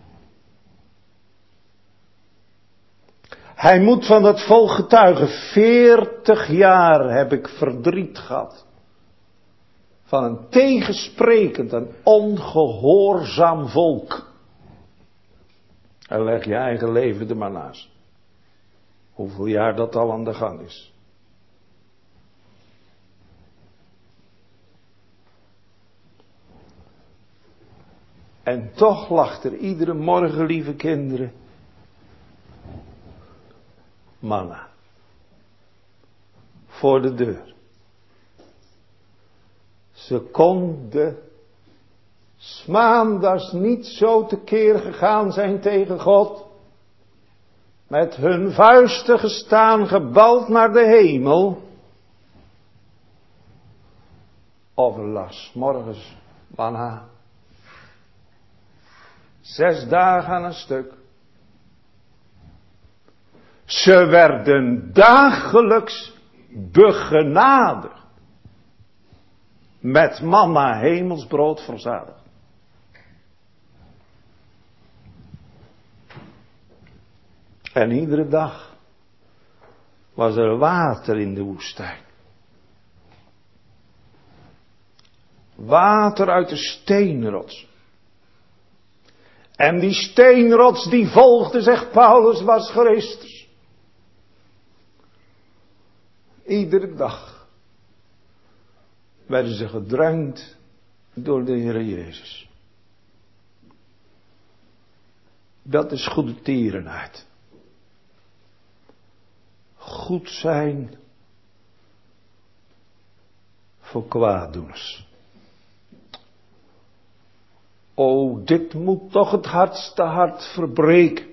Speaker 1: Hij moet van dat volk getuigen. 40 jaar heb ik verdriet gehad. Van een tegensprekend en ongehoorzaam volk. En leg je eigen leven er maar naast. Hoeveel jaar dat al aan de gang is. En toch lacht er iedere morgen, lieve kinderen, manna voor de deur. Ze konden 's maandags niet zo tekeer gegaan zijn tegen God. Met hun vuisten gestaan, gebald naar de hemel. Of er lag 's morgens manna. 6 dagen aan een stuk. Ze werden dagelijks begenadigd. Met manna hemelsbrood verzadigd. En iedere dag was er water in de woestijn. Water uit de steenrots. En die steenrots die volgde, zegt Paulus, was Christus. Iedere dag werden ze gedrenkt door de Heer Jezus. Dat is goedertierenheid. Goed zijn voor kwaaddoeners. O, dit moet toch het hardste hart verbreken.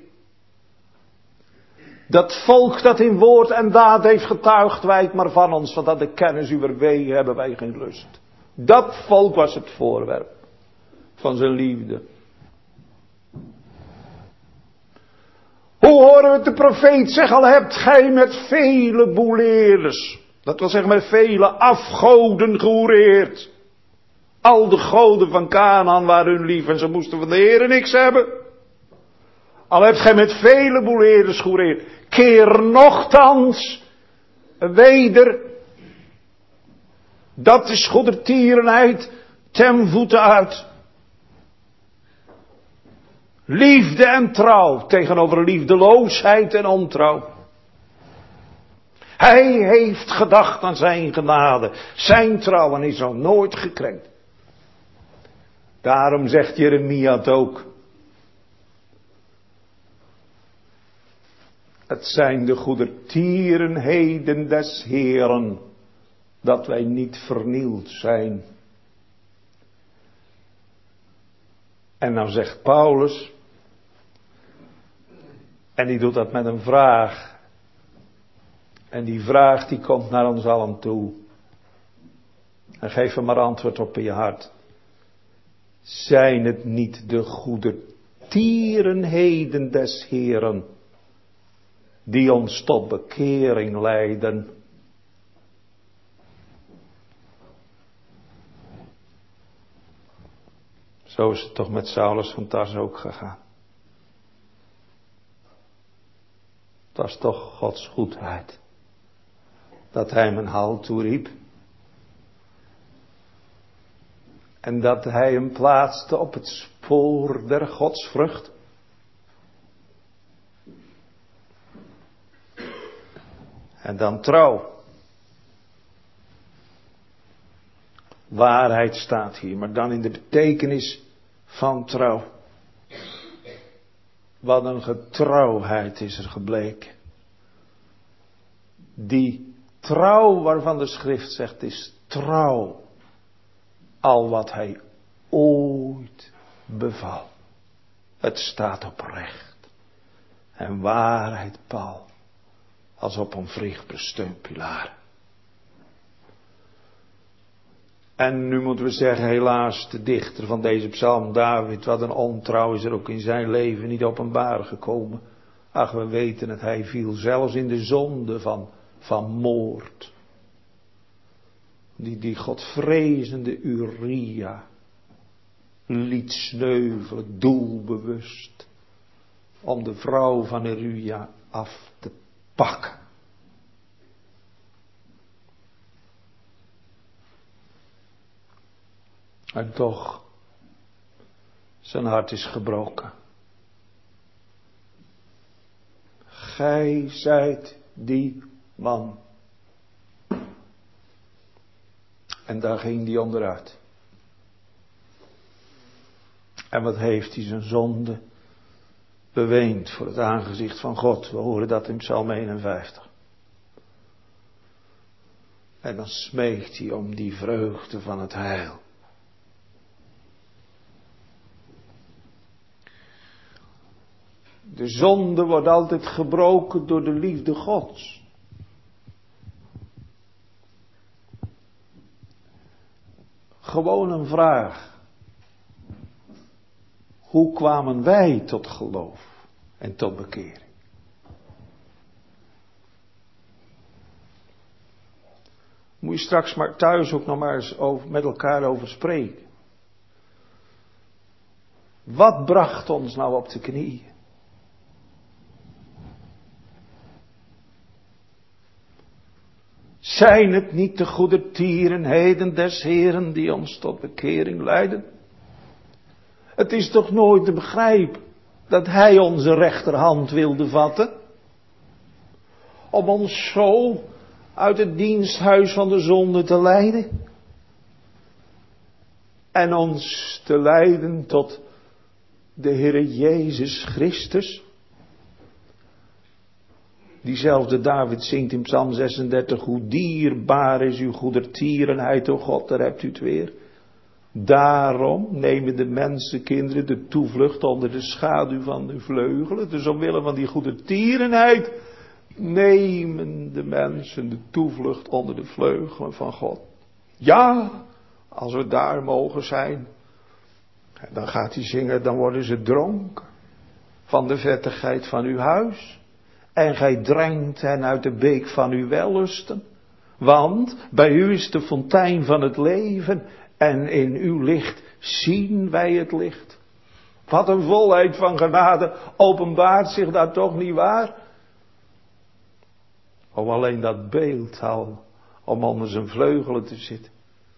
Speaker 1: Dat volk dat in woord en daad heeft getuigd, wijkt maar van ons, want aan de kennis uwer wegen hebben wij geen lust. Dat volk was het voorwerp van zijn liefde. Hoe horen we de profeet zeggen, al hebt gij met vele boeleerders, dat wil zeggen met vele afgoden gehoereerd. Al de goden van Kanaan waren hun lief en ze moesten van de Heere niks hebben. Al hebt gij met vele boeleerders gehoereerd, keer nochtans weder. Dat is goedertierenheid ten voeten uit. Liefde en trouw tegenover liefdeloosheid en ontrouw. Hij heeft gedacht aan zijn genade. Zijn trouwen is nog nooit gekrenkt. Daarom zegt Jeremia het ook. Het zijn de goedertierenheden des Heeren, dat wij niet vernield zijn. En nou zegt Paulus, en die doet dat met een vraag. En die vraag die komt naar ons allen toe. En geef er maar antwoord op in je hart. Zijn het niet de goedertierenheden des Heeren die ons tot bekering leiden? Zo is het toch met Saulus van Tars ook gegaan. Het was toch Gods goedheid dat hij hem een halt toeriep. En dat hij hem plaatste op het spoor der godsvrucht. En dan trouw. Waarheid staat hier, maar dan in de betekenis van trouw. Wat een getrouwheid is er gebleken. Die trouw waarvan de schrift zegt is trouw. Al wat hij ooit beval. Het staat oprecht. En waarheid pal. Als op een vruchtbare steunpilaar. En nu moeten we zeggen, helaas, de dichter van deze psalm, David, wat een ontrouw is er ook in zijn leven niet openbaar gekomen. Ach, we weten het, hij viel zelfs in de zonde van moord. Die godvrezende Uria liet sneuvelen, doelbewust, om de vrouw van Uria af te pakken. En toch, zijn hart is gebroken. Gij zijt die man. En daar ging die onderuit. En wat heeft hij zijn zonde beweend voor het aangezicht van God. We horen dat in Psalm 51. En dan smeekt hij om die vreugde van het heil. De zonde wordt altijd gebroken door de liefde Gods. Gewoon een vraag. Hoe kwamen wij tot geloof en tot bekering? Moet je straks maar thuis ook nog maar eens met elkaar over spreken. Wat bracht ons nou op de knieën? Zijn het niet de goedertierenheden des Heeren die ons tot bekering leiden? Het is toch nooit te begrijpen dat Hij onze rechterhand wilde vatten? Om ons zo uit het diensthuis van de zonde te leiden? En ons te leiden tot de Heere Jezus Christus? Diezelfde David zingt in Psalm 36, hoe dierbaar is uw goedertierenheid, o God, daar hebt u het weer. Daarom nemen de mensenkinderen de toevlucht onder de schaduw van uw vleugelen. Dus omwille van die goedertierenheid nemen de mensen de toevlucht onder de vleugelen van God. Ja, als we daar mogen zijn, dan gaat hij zingen, dan worden ze dronken van de vettigheid van uw huis. En gij drinkt hen uit de beek van uw wellusten. Want bij u is de fontein van het leven. En in uw licht zien wij het licht. Wat een volheid van genade openbaart zich daar toch niet waar? Om alleen dat beeld al om onder zijn vleugelen te zitten.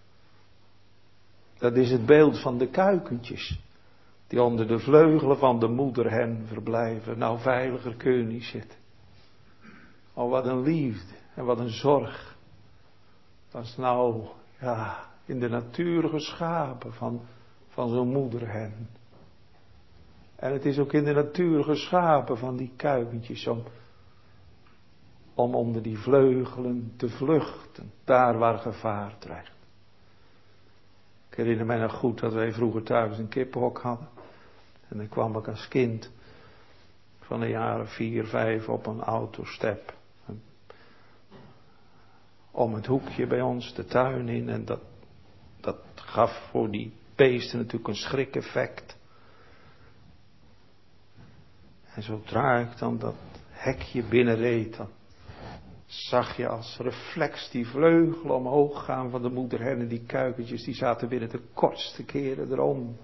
Speaker 1: Dat is het beeld van de kuikentjes. Die onder de vleugelen van de moeder hen verblijven. Nou, veiliger kun je niet zitten. Oh, wat een liefde en wat een zorg. Dat is nou, ja, in de natuur geschapen van zo'n moederhen. En het is ook in de natuur geschapen van die kuikentjes om onder die vleugelen te vluchten. Daar waar gevaar dreigt. Ik herinner mij nog goed dat wij vroeger thuis een kippenhok hadden. En dan kwam ik als kind van de jaren 4, 5 op een autostep. Om het hoekje bij ons de tuin in. En dat Dat gaf voor die beesten natuurlijk een schrikeffect. En zodra ik dan dat hekje binnenreed, dan zag je als reflex die vleugelen omhoog gaan van de moederhen en die kuikentjes, die zaten binnen de kortste keren eronder.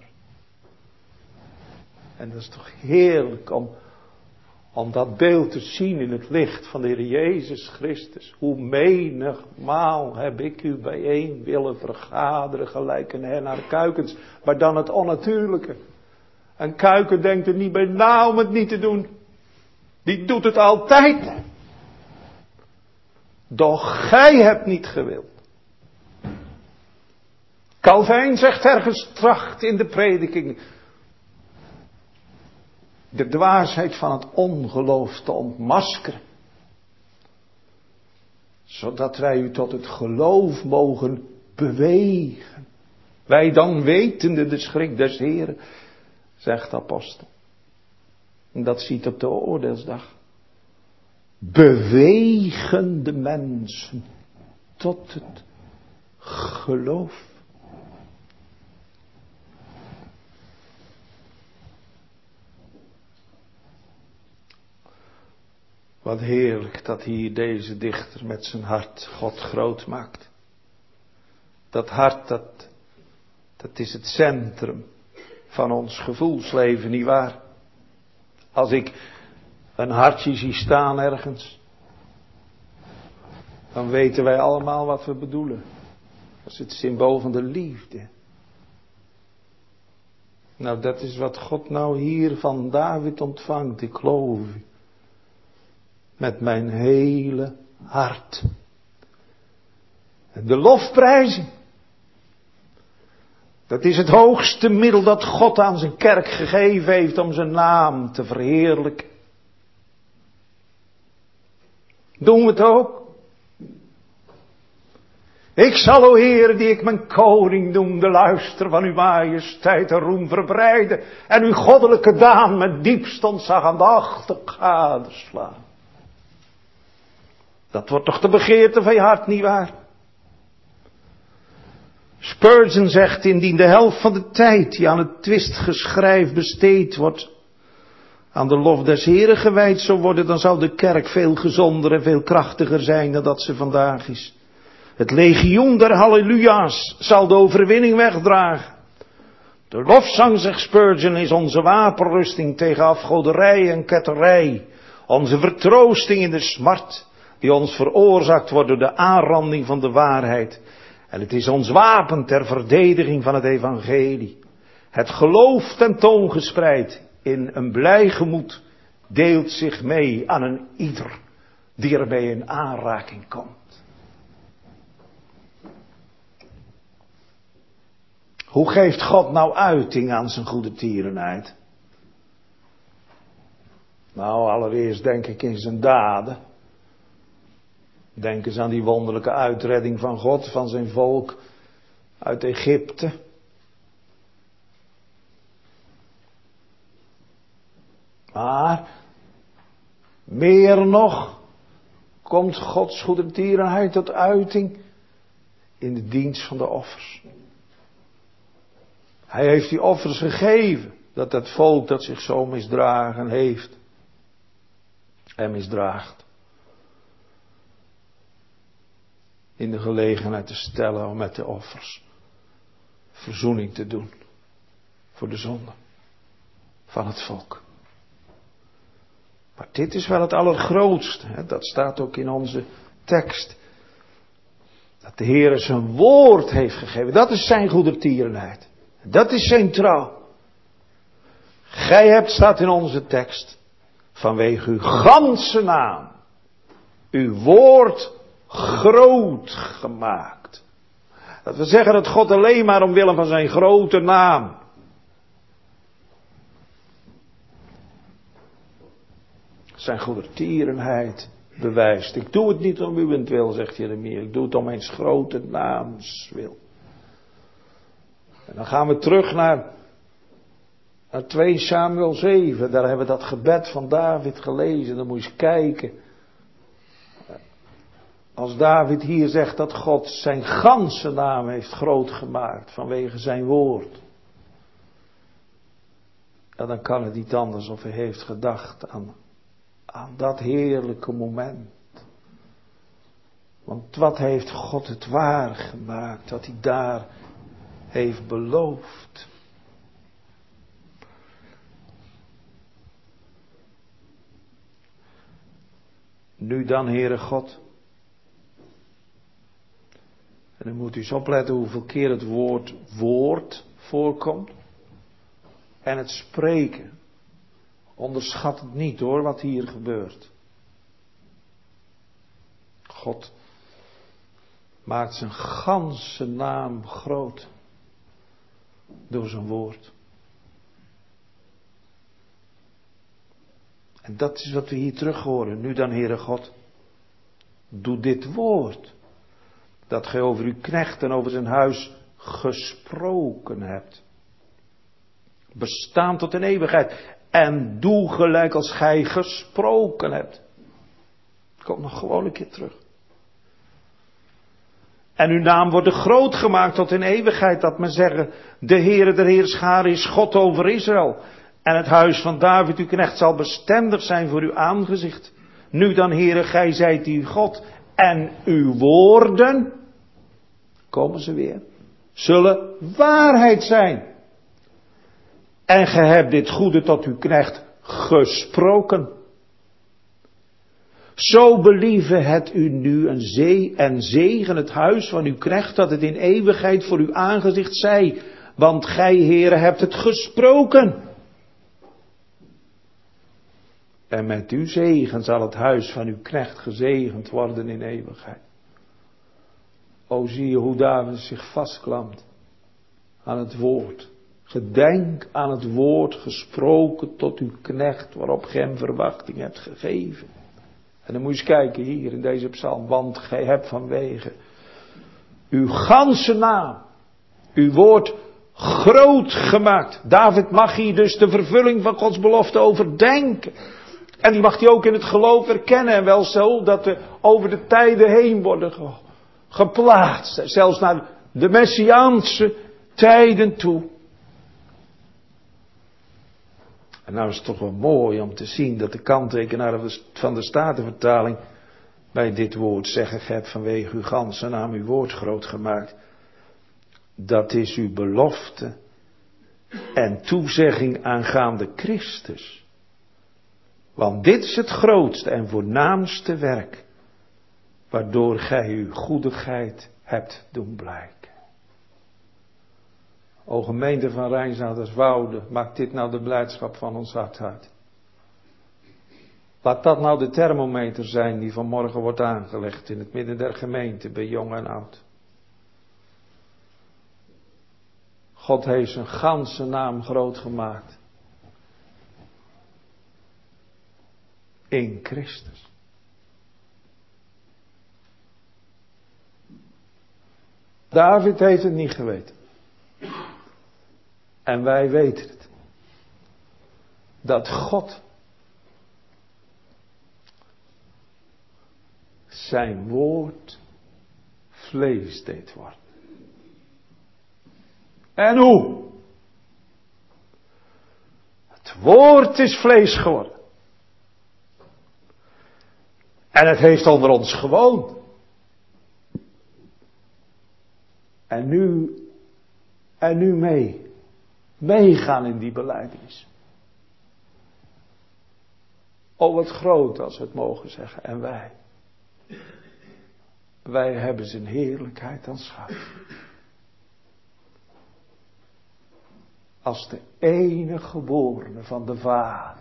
Speaker 1: En dat is toch heerlijk om dat beeld te zien in het licht van de Heer Jezus Christus. Hoe menigmaal heb ik u bijeen willen vergaderen, gelijk een hen aan kuikens, maar dan het onnatuurlijke. Een kuiken denkt er niet bij na om het niet te doen. Die doet het altijd. Doch gij hebt niet gewild. Calvijn zegt ergens tracht in de prediking de dwaasheid van het ongeloof te ontmaskeren. Zodat wij u tot het geloof mogen bewegen. Wij dan wetende de schrik des Heren, zegt de apostel. En dat ziet op de oordeelsdag. Bewegen de mensen tot het geloof. Wat heerlijk dat hier deze dichter met zijn hart God groot maakt. Dat hart, dat is het centrum van ons gevoelsleven, nietwaar? Als ik een hartje zie staan ergens, dan weten wij allemaal wat we bedoelen. Dat is het symbool van de liefde. Nou, dat is wat God nou hier van David ontvangt, ik geloof u. Met mijn hele hart. En de lofprijzing. Dat is het hoogste middel dat God aan zijn kerk gegeven heeft om zijn naam te verheerlijken. Doen we het ook? Ik zal, o Heer, die ik mijn koning noem, de luister van uw majesteit en roem verbreiden en uw goddelijke daan met diepst ontzag aandachtig gadeslaan. Dat wordt toch de begeerte van je hart, nietwaar? Spurgeon zegt, indien de helft van de tijd die aan het twistgeschrijf besteed wordt, aan de lof des Heren gewijd zou worden, dan zou de kerk veel gezonder en veel krachtiger zijn dan dat ze vandaag is. Het legioen der halleluja's zal de overwinning wegdragen. De lofzang, zegt Spurgeon, is onze wapenrusting tegen afgoderij en ketterij. Onze vertroosting in de smart die ons veroorzaakt wordt door de aanranding van de waarheid. En het is ons wapen ter verdediging van het evangelie. Het geloof tentoongespreid in een blij gemoed deelt zich mee aan een ieder die ermee in aanraking komt. Hoe geeft God nou uiting aan zijn goede tierenheid? Nou, allereerst denk ik in zijn daden. Denk eens aan die wonderlijke uitredding van God, van zijn volk uit Egypte. Maar, meer nog, komt Gods goedertierenheid tot uiting in de dienst van de offers. Hij heeft die offers gegeven, dat het volk dat zich zo misdragen heeft en misdraagt, in de gelegenheid te stellen om met de offers verzoening te doen voor de zonde van het volk. Maar dit is wel het allergrootste, hè? Dat staat ook in onze tekst. Dat de Heer zijn woord heeft gegeven, dat is zijn goedertierenheid. Dat is zijn trouw. Gij hebt, staat in onze tekst, vanwege uw ganse naam, uw woord groot gemaakt. Dat wil zeggen dat God alleen maar omwille van zijn grote naam zijn goedertierenheid bewijst. Ik doe het niet om uwentwil, zegt Jeremia. Ik doe het om eens grote naams wil. En dan gaan we terug naar 2 Samuel 7. Daar hebben we dat gebed van David gelezen. Dan moet je eens kijken. Als David hier zegt dat God zijn ganse naam heeft groot gemaakt vanwege zijn woord. Ja, dan kan het niet anders of hij heeft gedacht aan dat heerlijke moment. Want wat heeft God het waar gemaakt dat hij daar heeft beloofd. Nu dan, Heere God. En dan moet u eens opletten hoeveel keer het woord woord voorkomt. En het spreken. Onderschat het niet hoor, wat hier gebeurt. God maakt zijn ganse naam groot. Door zijn woord. En dat is wat we hier terug horen. Nu dan, Heere God. Doe dit woord. Dat gij over uw knecht en over zijn huis gesproken hebt. Bestaan tot in eeuwigheid. En doe gelijk als gij gesproken hebt. Kom nog gewoon een keer terug. En uw naam wordt groot gemaakt tot in eeuwigheid. Dat men zeggen, de Heere der Heerscharen is God over Israël. En het huis van David, uw knecht, zal bestendig zijn voor uw aangezicht. Nu dan, Heere, gij zijt uw God. En uw woorden, komen ze weer, zullen waarheid zijn. En gij hebt dit goede tot uw knecht gesproken. Zo believe het u nu en zegen het huis van uw knecht, dat het in eeuwigheid voor uw aangezicht zij. Want gij, Heere, hebt het gesproken. En met uw zegen zal het huis van uw knecht gezegend worden in eeuwigheid. O, zie je hoe David zich vastklampt aan het woord. Gedenk aan het woord gesproken tot uw knecht, waarop gij hem verwachting hebt gegeven. En dan moet je eens kijken hier in deze psalm. Want gij hebt vanwege uw ganse naam, uw woord groot gemaakt. David mag hier dus de vervulling van Gods belofte overdenken. En die mag hij ook in het geloof erkennen. En wel zo dat er over de tijden heen worden geplaatst. Zelfs naar de Messiaanse tijden toe. En nou is het toch wel mooi om te zien dat de kanttekenaar van de Statenvertaling bij dit woord zeggen, gij hebt vanwege uw ganse naam uw woord groot gemaakt. Dat is uw belofte en toezegging aangaande Christus. Want dit is het grootste en voornaamste werk, waardoor gij uw goedigheid hebt doen blijken. O gemeente van Rijnsouderswoude, maakt dit nou de blijdschap van ons hart uit. Laat dat nou de thermometer zijn die vanmorgen wordt aangelegd in het midden der gemeente, bij jong en oud. God heeft zijn ganse naam groot gemaakt. In Christus. David heeft het niet geweten. En wij weten het. Dat God zijn woord vlees deed worden. En hoe? Het woord is vlees geworden. En het heeft onder ons gewoond. En nu meegaan in die belijdenis. Oh, wat groot als we het mogen zeggen. En wij hebben zijn heerlijkheid aanschouwd. Als de enige geborene van de Vader.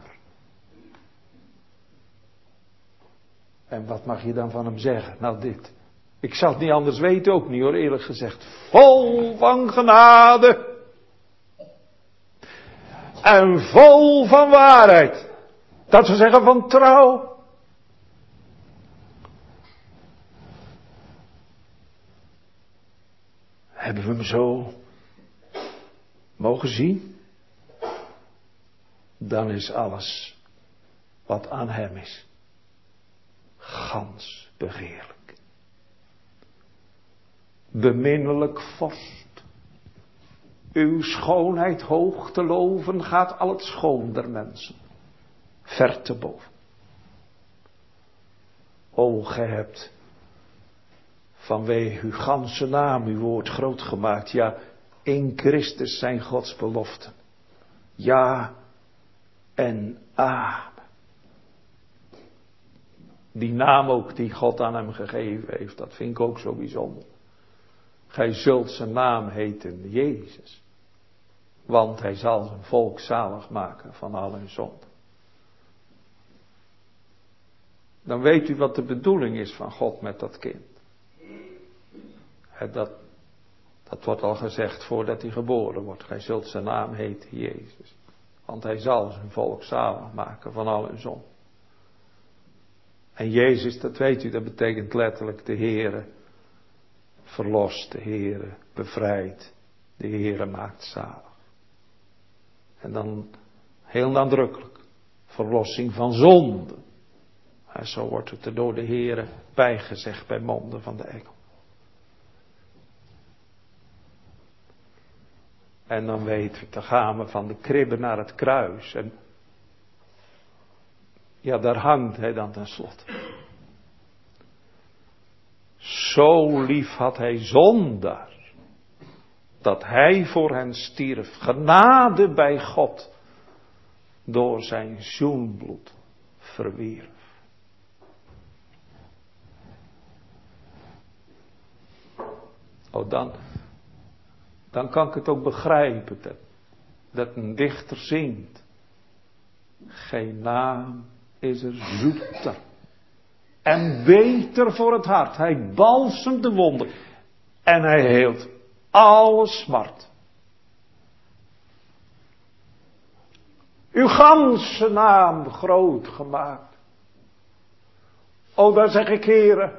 Speaker 1: En wat mag je dan van hem zeggen? Nou dit. Ik zal het niet anders weten, ook niet hoor, eerlijk gezegd. Vol van genade. En vol van waarheid. Dat we zeggen van trouw. Hebben we hem zo mogen zien? Dan is alles wat aan hem is gans begeerlijk. beminnelijk vorst. Uw schoonheid hoog te loven gaat al het schoon der mensen ver te boven. O, gij hebt vanwege uw ganse naam uw woord groot gemaakt. Ja, in Christus zijn Gods beloften. Ja en amen. Die naam ook die God aan hem gegeven heeft, dat vind ik ook zo bijzonder. Gij zult zijn naam heten Jezus. Want hij zal zijn volk zalig maken van al hun zonden. Dan weet u wat de bedoeling is van God met dat kind. Dat wordt al gezegd voordat hij geboren wordt. Gij zult zijn naam heten Jezus. Want hij zal zijn volk zalig maken van al hun zonden. En Jezus, dat weet u, dat betekent letterlijk de Heere verlost, de Heere bevrijdt, de Heere maakt zalig. En dan heel nadrukkelijk, verlossing van zonde. En zo wordt het er door de Heere bijgezegd bij monden van de engel. En dan weten we, dan gaan we van de kribbe naar het kruis. En ja, daar hangt hij dan tenslotte. Zo lief had hij zondaar, dat hij voor hen stierf. Genade bij God, door zijn zoenbloed verwierf. Oh, dan kan ik het ook begrijpen dat een dichter zingt. Geen naam is er zoeter en beter voor het hart. Hij balsemt de wonden en hij heelt alle smart. Uw ganse naam groot gemaakt. O, daar zeg ik, Heere,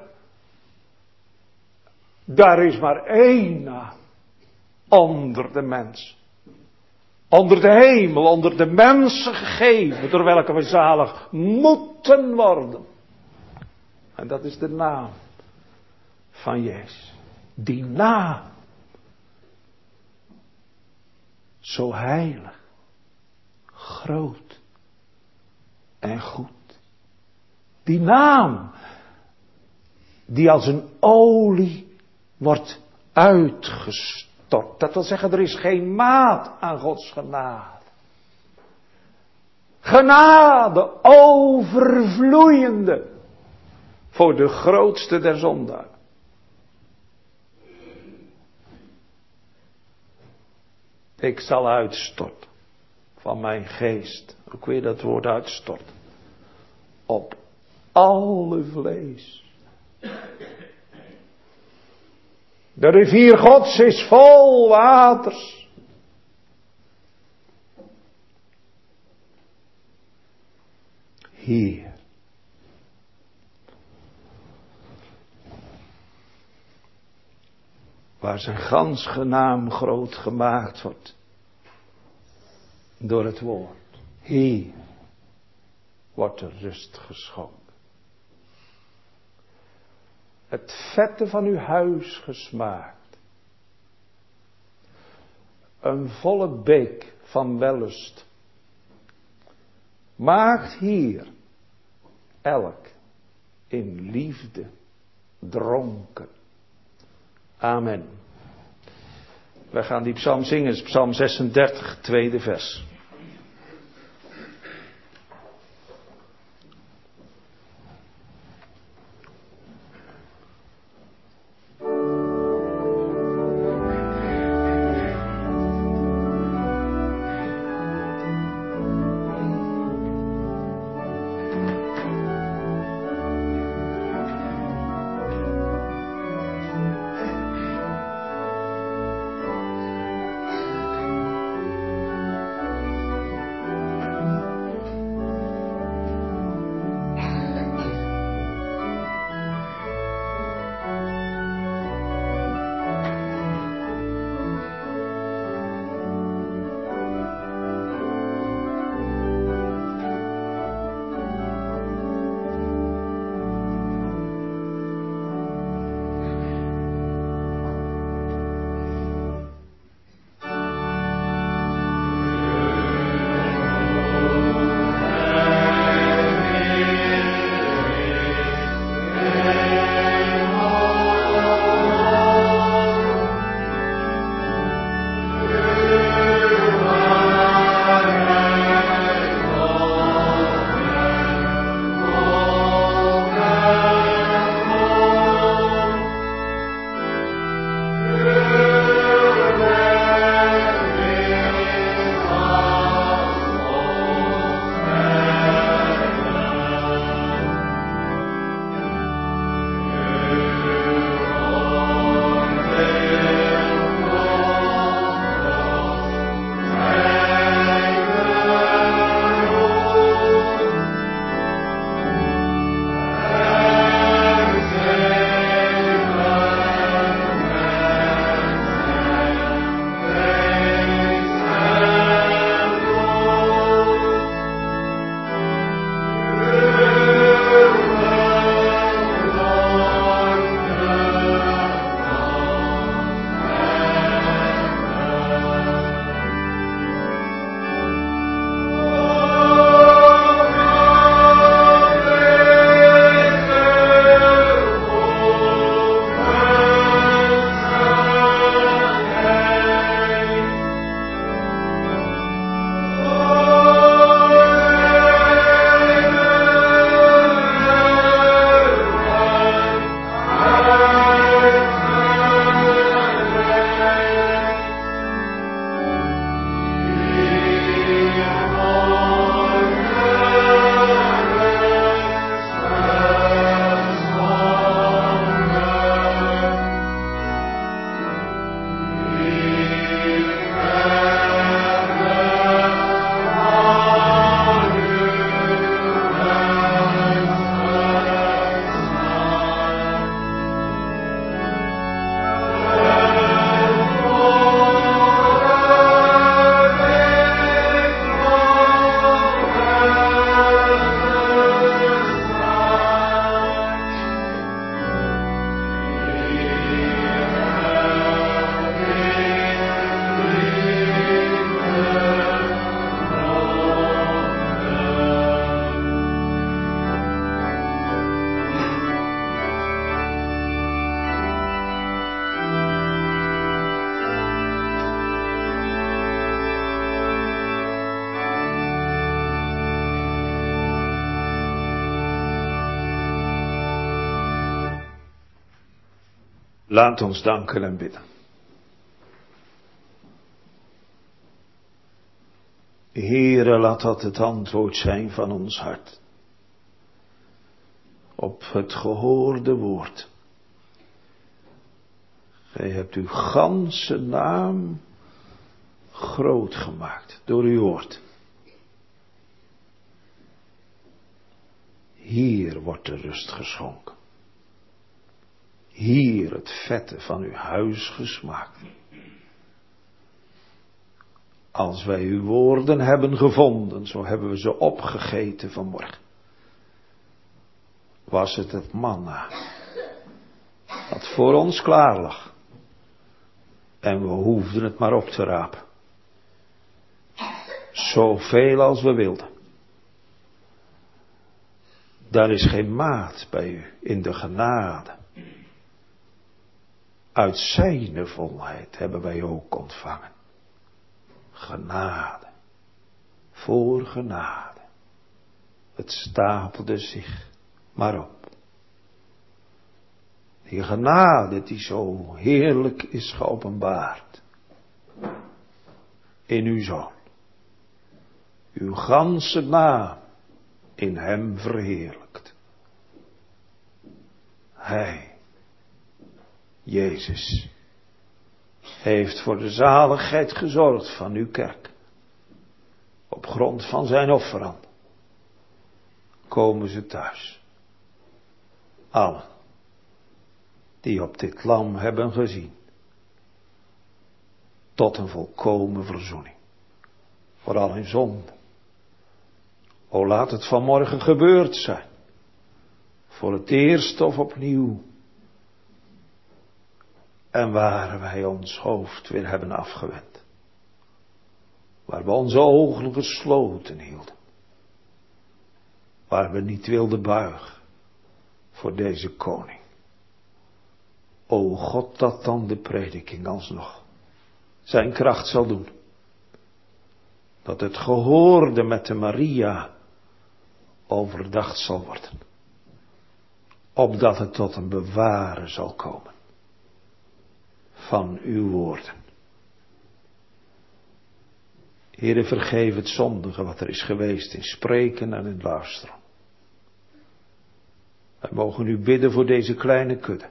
Speaker 1: daar is maar één naam onder de mens. Onder de hemel, onder de mensen gegeven, door welke we zalig moeten worden. En dat is de naam van Jezus. Die naam. Zo heilig, groot en goed. Die naam, die als een olie wordt uitgestort. Dat wil zeggen, er is geen maat aan Gods genade. Genade overvloeiende voor de grootste der zondaren. Ik zal uitstorten van mijn geest. Ook weer dat woord uitstorten. Op alle vlees. De rivier Gods is vol waters. Hier. Waar zijn ganse naam groot gemaakt wordt. Door het woord. Hier wordt er rust geschonken. Het vette van uw huis gesmaakt. Een volle beek van wellust. Maakt hier elk in liefde dronken. Amen. Wij gaan die psalm zingen, psalm 36, tweede vers. Laat ons danken en bidden. Heere, laat dat het antwoord zijn van ons hart. Op het gehoorde woord. Gij hebt uw ganse naam groot gemaakt door uw woord. Hier wordt de rust geschonken. Hier het vette van uw huis gesmaakt. Als wij uw woorden hebben gevonden, zo hebben we ze opgegeten vanmorgen. Was het manna dat voor ons klaar lag. En we hoefden het maar op te rapen. Zoveel als we wilden. Daar is geen maat bij u in de genade. Uit zijne volheid hebben wij ook ontvangen. Genade. Voor genade. Het stapelde zich maar op. Die genade die zo heerlijk is geopenbaard. In uw Zoon. Uw ganse naam in hem verheerlijkt. Hij, Jezus, heeft voor de zaligheid gezorgd van uw kerk. Op grond van zijn offerand komen ze thuis. Allen die op dit lam hebben gezien. Tot een volkomen verzoening. Voor al hun zonden. O, laat het vanmorgen gebeurd zijn. Voor het eerst of opnieuw. En waar wij ons hoofd weer hebben afgewend. Waar we onze ogen gesloten hielden. Waar we niet wilden buigen voor deze koning. O God, dat dan de prediking alsnog zijn kracht zal doen. Dat het gehoorde met de Maria overdacht zal worden. Opdat het tot een bewaren zal komen. Van uw woorden. Heere, vergeef het zondige wat er is geweest in spreken en in luisteren. Wij mogen u bidden voor deze kleine kudde.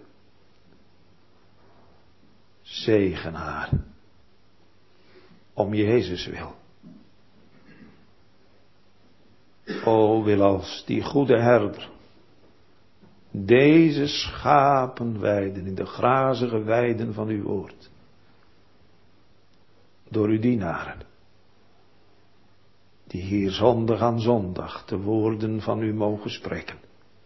Speaker 1: Zegen haar. Om Jezus wil. O, wil als die goede herder deze schapen weiden in de grazige weiden van uw woord. Door uw dienaren. Die hier zondag aan zondag de woorden van u mogen spreken.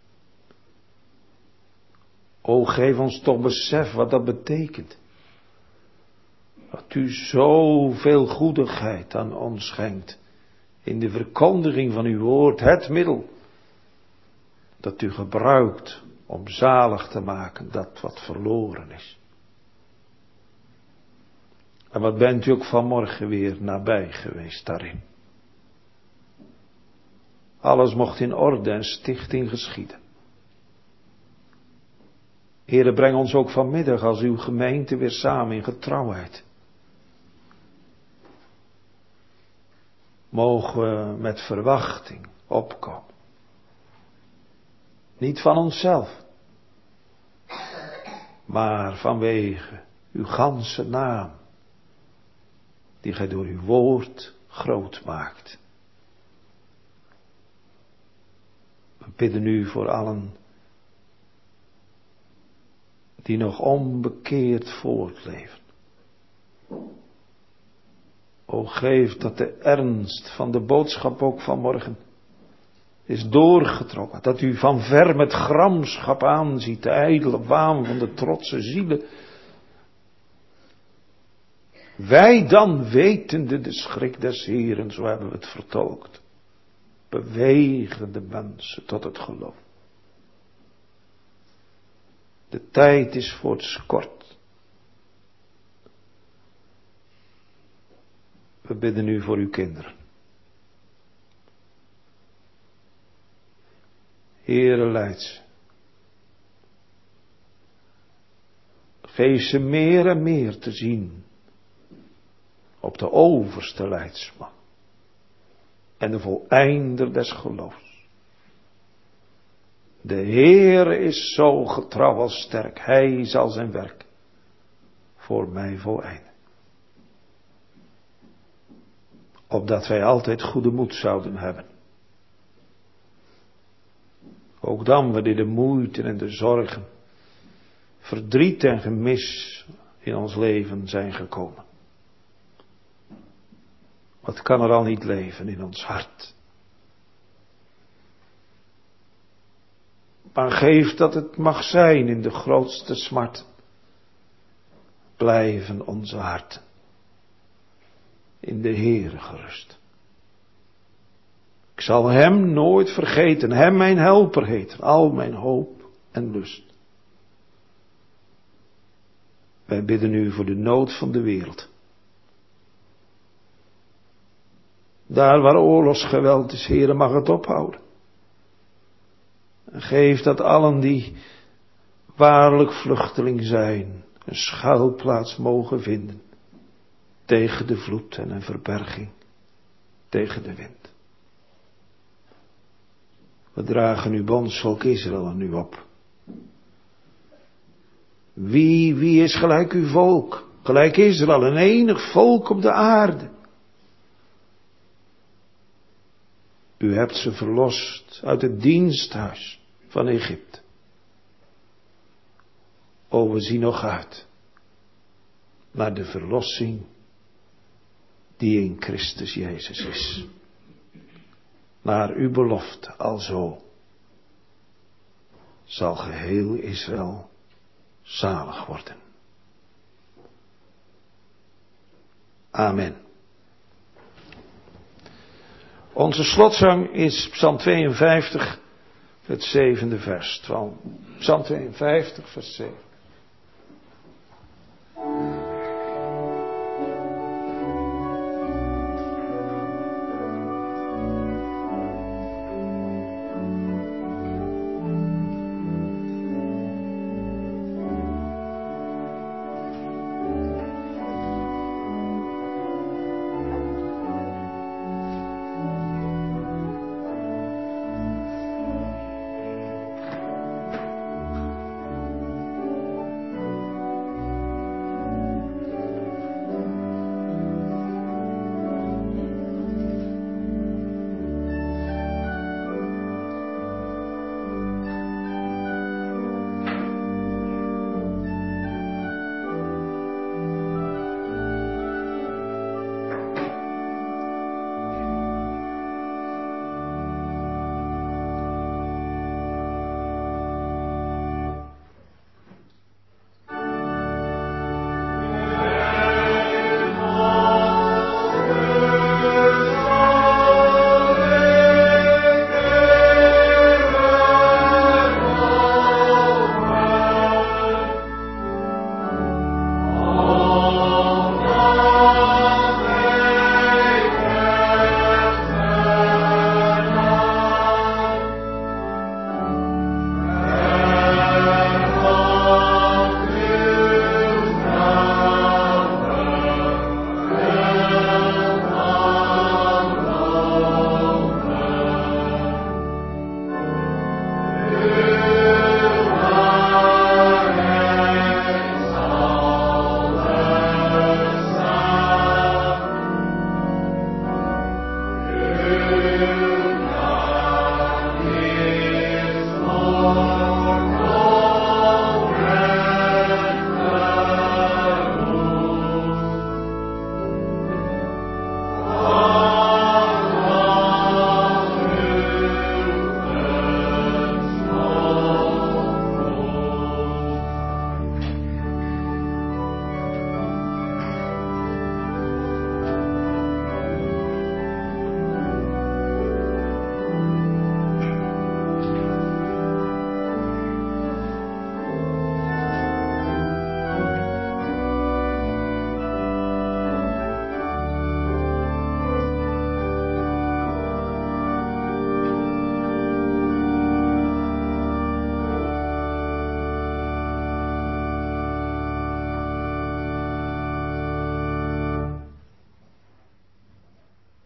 Speaker 1: O, geef ons toch besef wat dat betekent. Dat u zoveel goedigheid aan ons schenkt. In de verkondiging van uw woord, het middel. Dat u gebruikt om zalig te maken dat wat verloren is. En wat bent u ook vanmorgen weer nabij geweest daarin. Alles mocht in orde en stichting geschieden. Heere, breng ons ook vanmiddag als uw gemeente weer samen in getrouwheid. Mogen we met verwachting opkomen. Niet van onszelf. Maar vanwege uw ganse naam. Die gij door uw woord groot maakt. We bidden u voor allen die nog onbekeerd voortleven. O, geef dat de ernst van de boodschap ook vanmorgen is doorgetrokken. Dat u van ver met gramschap aanziet de ijdele waan van de trotse zielen. Wij dan wetende de schrik des Heeren, zo hebben we het vertolkt. Bewegen de mensen tot het geloof. De tijd is voorts kort. We bidden u voor uw kinderen. Heere, leid ze. Geef ze meer en meer te zien op de overste leidsman en de voleinder des geloofs. De Heer is zo getrouw als sterk, Hij zal zijn werk voor mij voleinden. Opdat wij altijd goede moed zouden hebben. Ook dan wanneer de moeite en de zorgen, verdriet en gemis in ons leven zijn gekomen. Wat kan er al niet leven in ons hart? Maar geef dat het mag zijn in de grootste smart. Blijven onze harten in de Heere gerust. Ik zal Hem nooit vergeten, Hem mijn helper heten, al mijn hoop en lust. Wij bidden u voor de nood van de wereld. Daar waar oorlogsgeweld is, Heere, mag het ophouden. En geef dat allen die waarlijk vluchteling zijn, een schuilplaats mogen vinden. Tegen de vloed en een verberging tegen de wind. We dragen uw bondsvolk Israël aan u op. Wie is gelijk uw volk? Gelijk Israël, een enig volk op de aarde. U hebt ze verlost uit het diensthuis van Egypte. O, we zien nog uit naar de verlossing die in Christus Jezus is. Naar uw belofte, alzo zal geheel Israël zalig worden. Amen. Onze slotzang is Psalm 52, het 7e vers. Psalm 52, vers 7.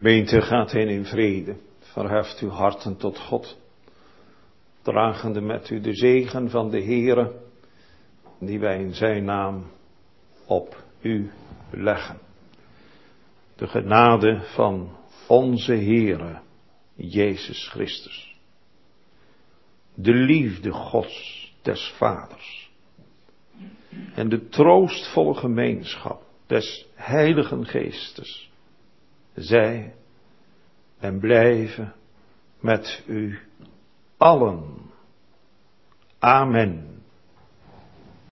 Speaker 1: Gemeente, gaat heen in vrede. Verheft uw harten tot God. Dragende met u de zegen van de Heere, die wij in zijn naam op u leggen. De genade van onze Heere, Jezus Christus. De liefde Gods, des Vaders. En de troostvolle gemeenschap des Heiligen Geestes. Zij en blijven met u allen. Amen.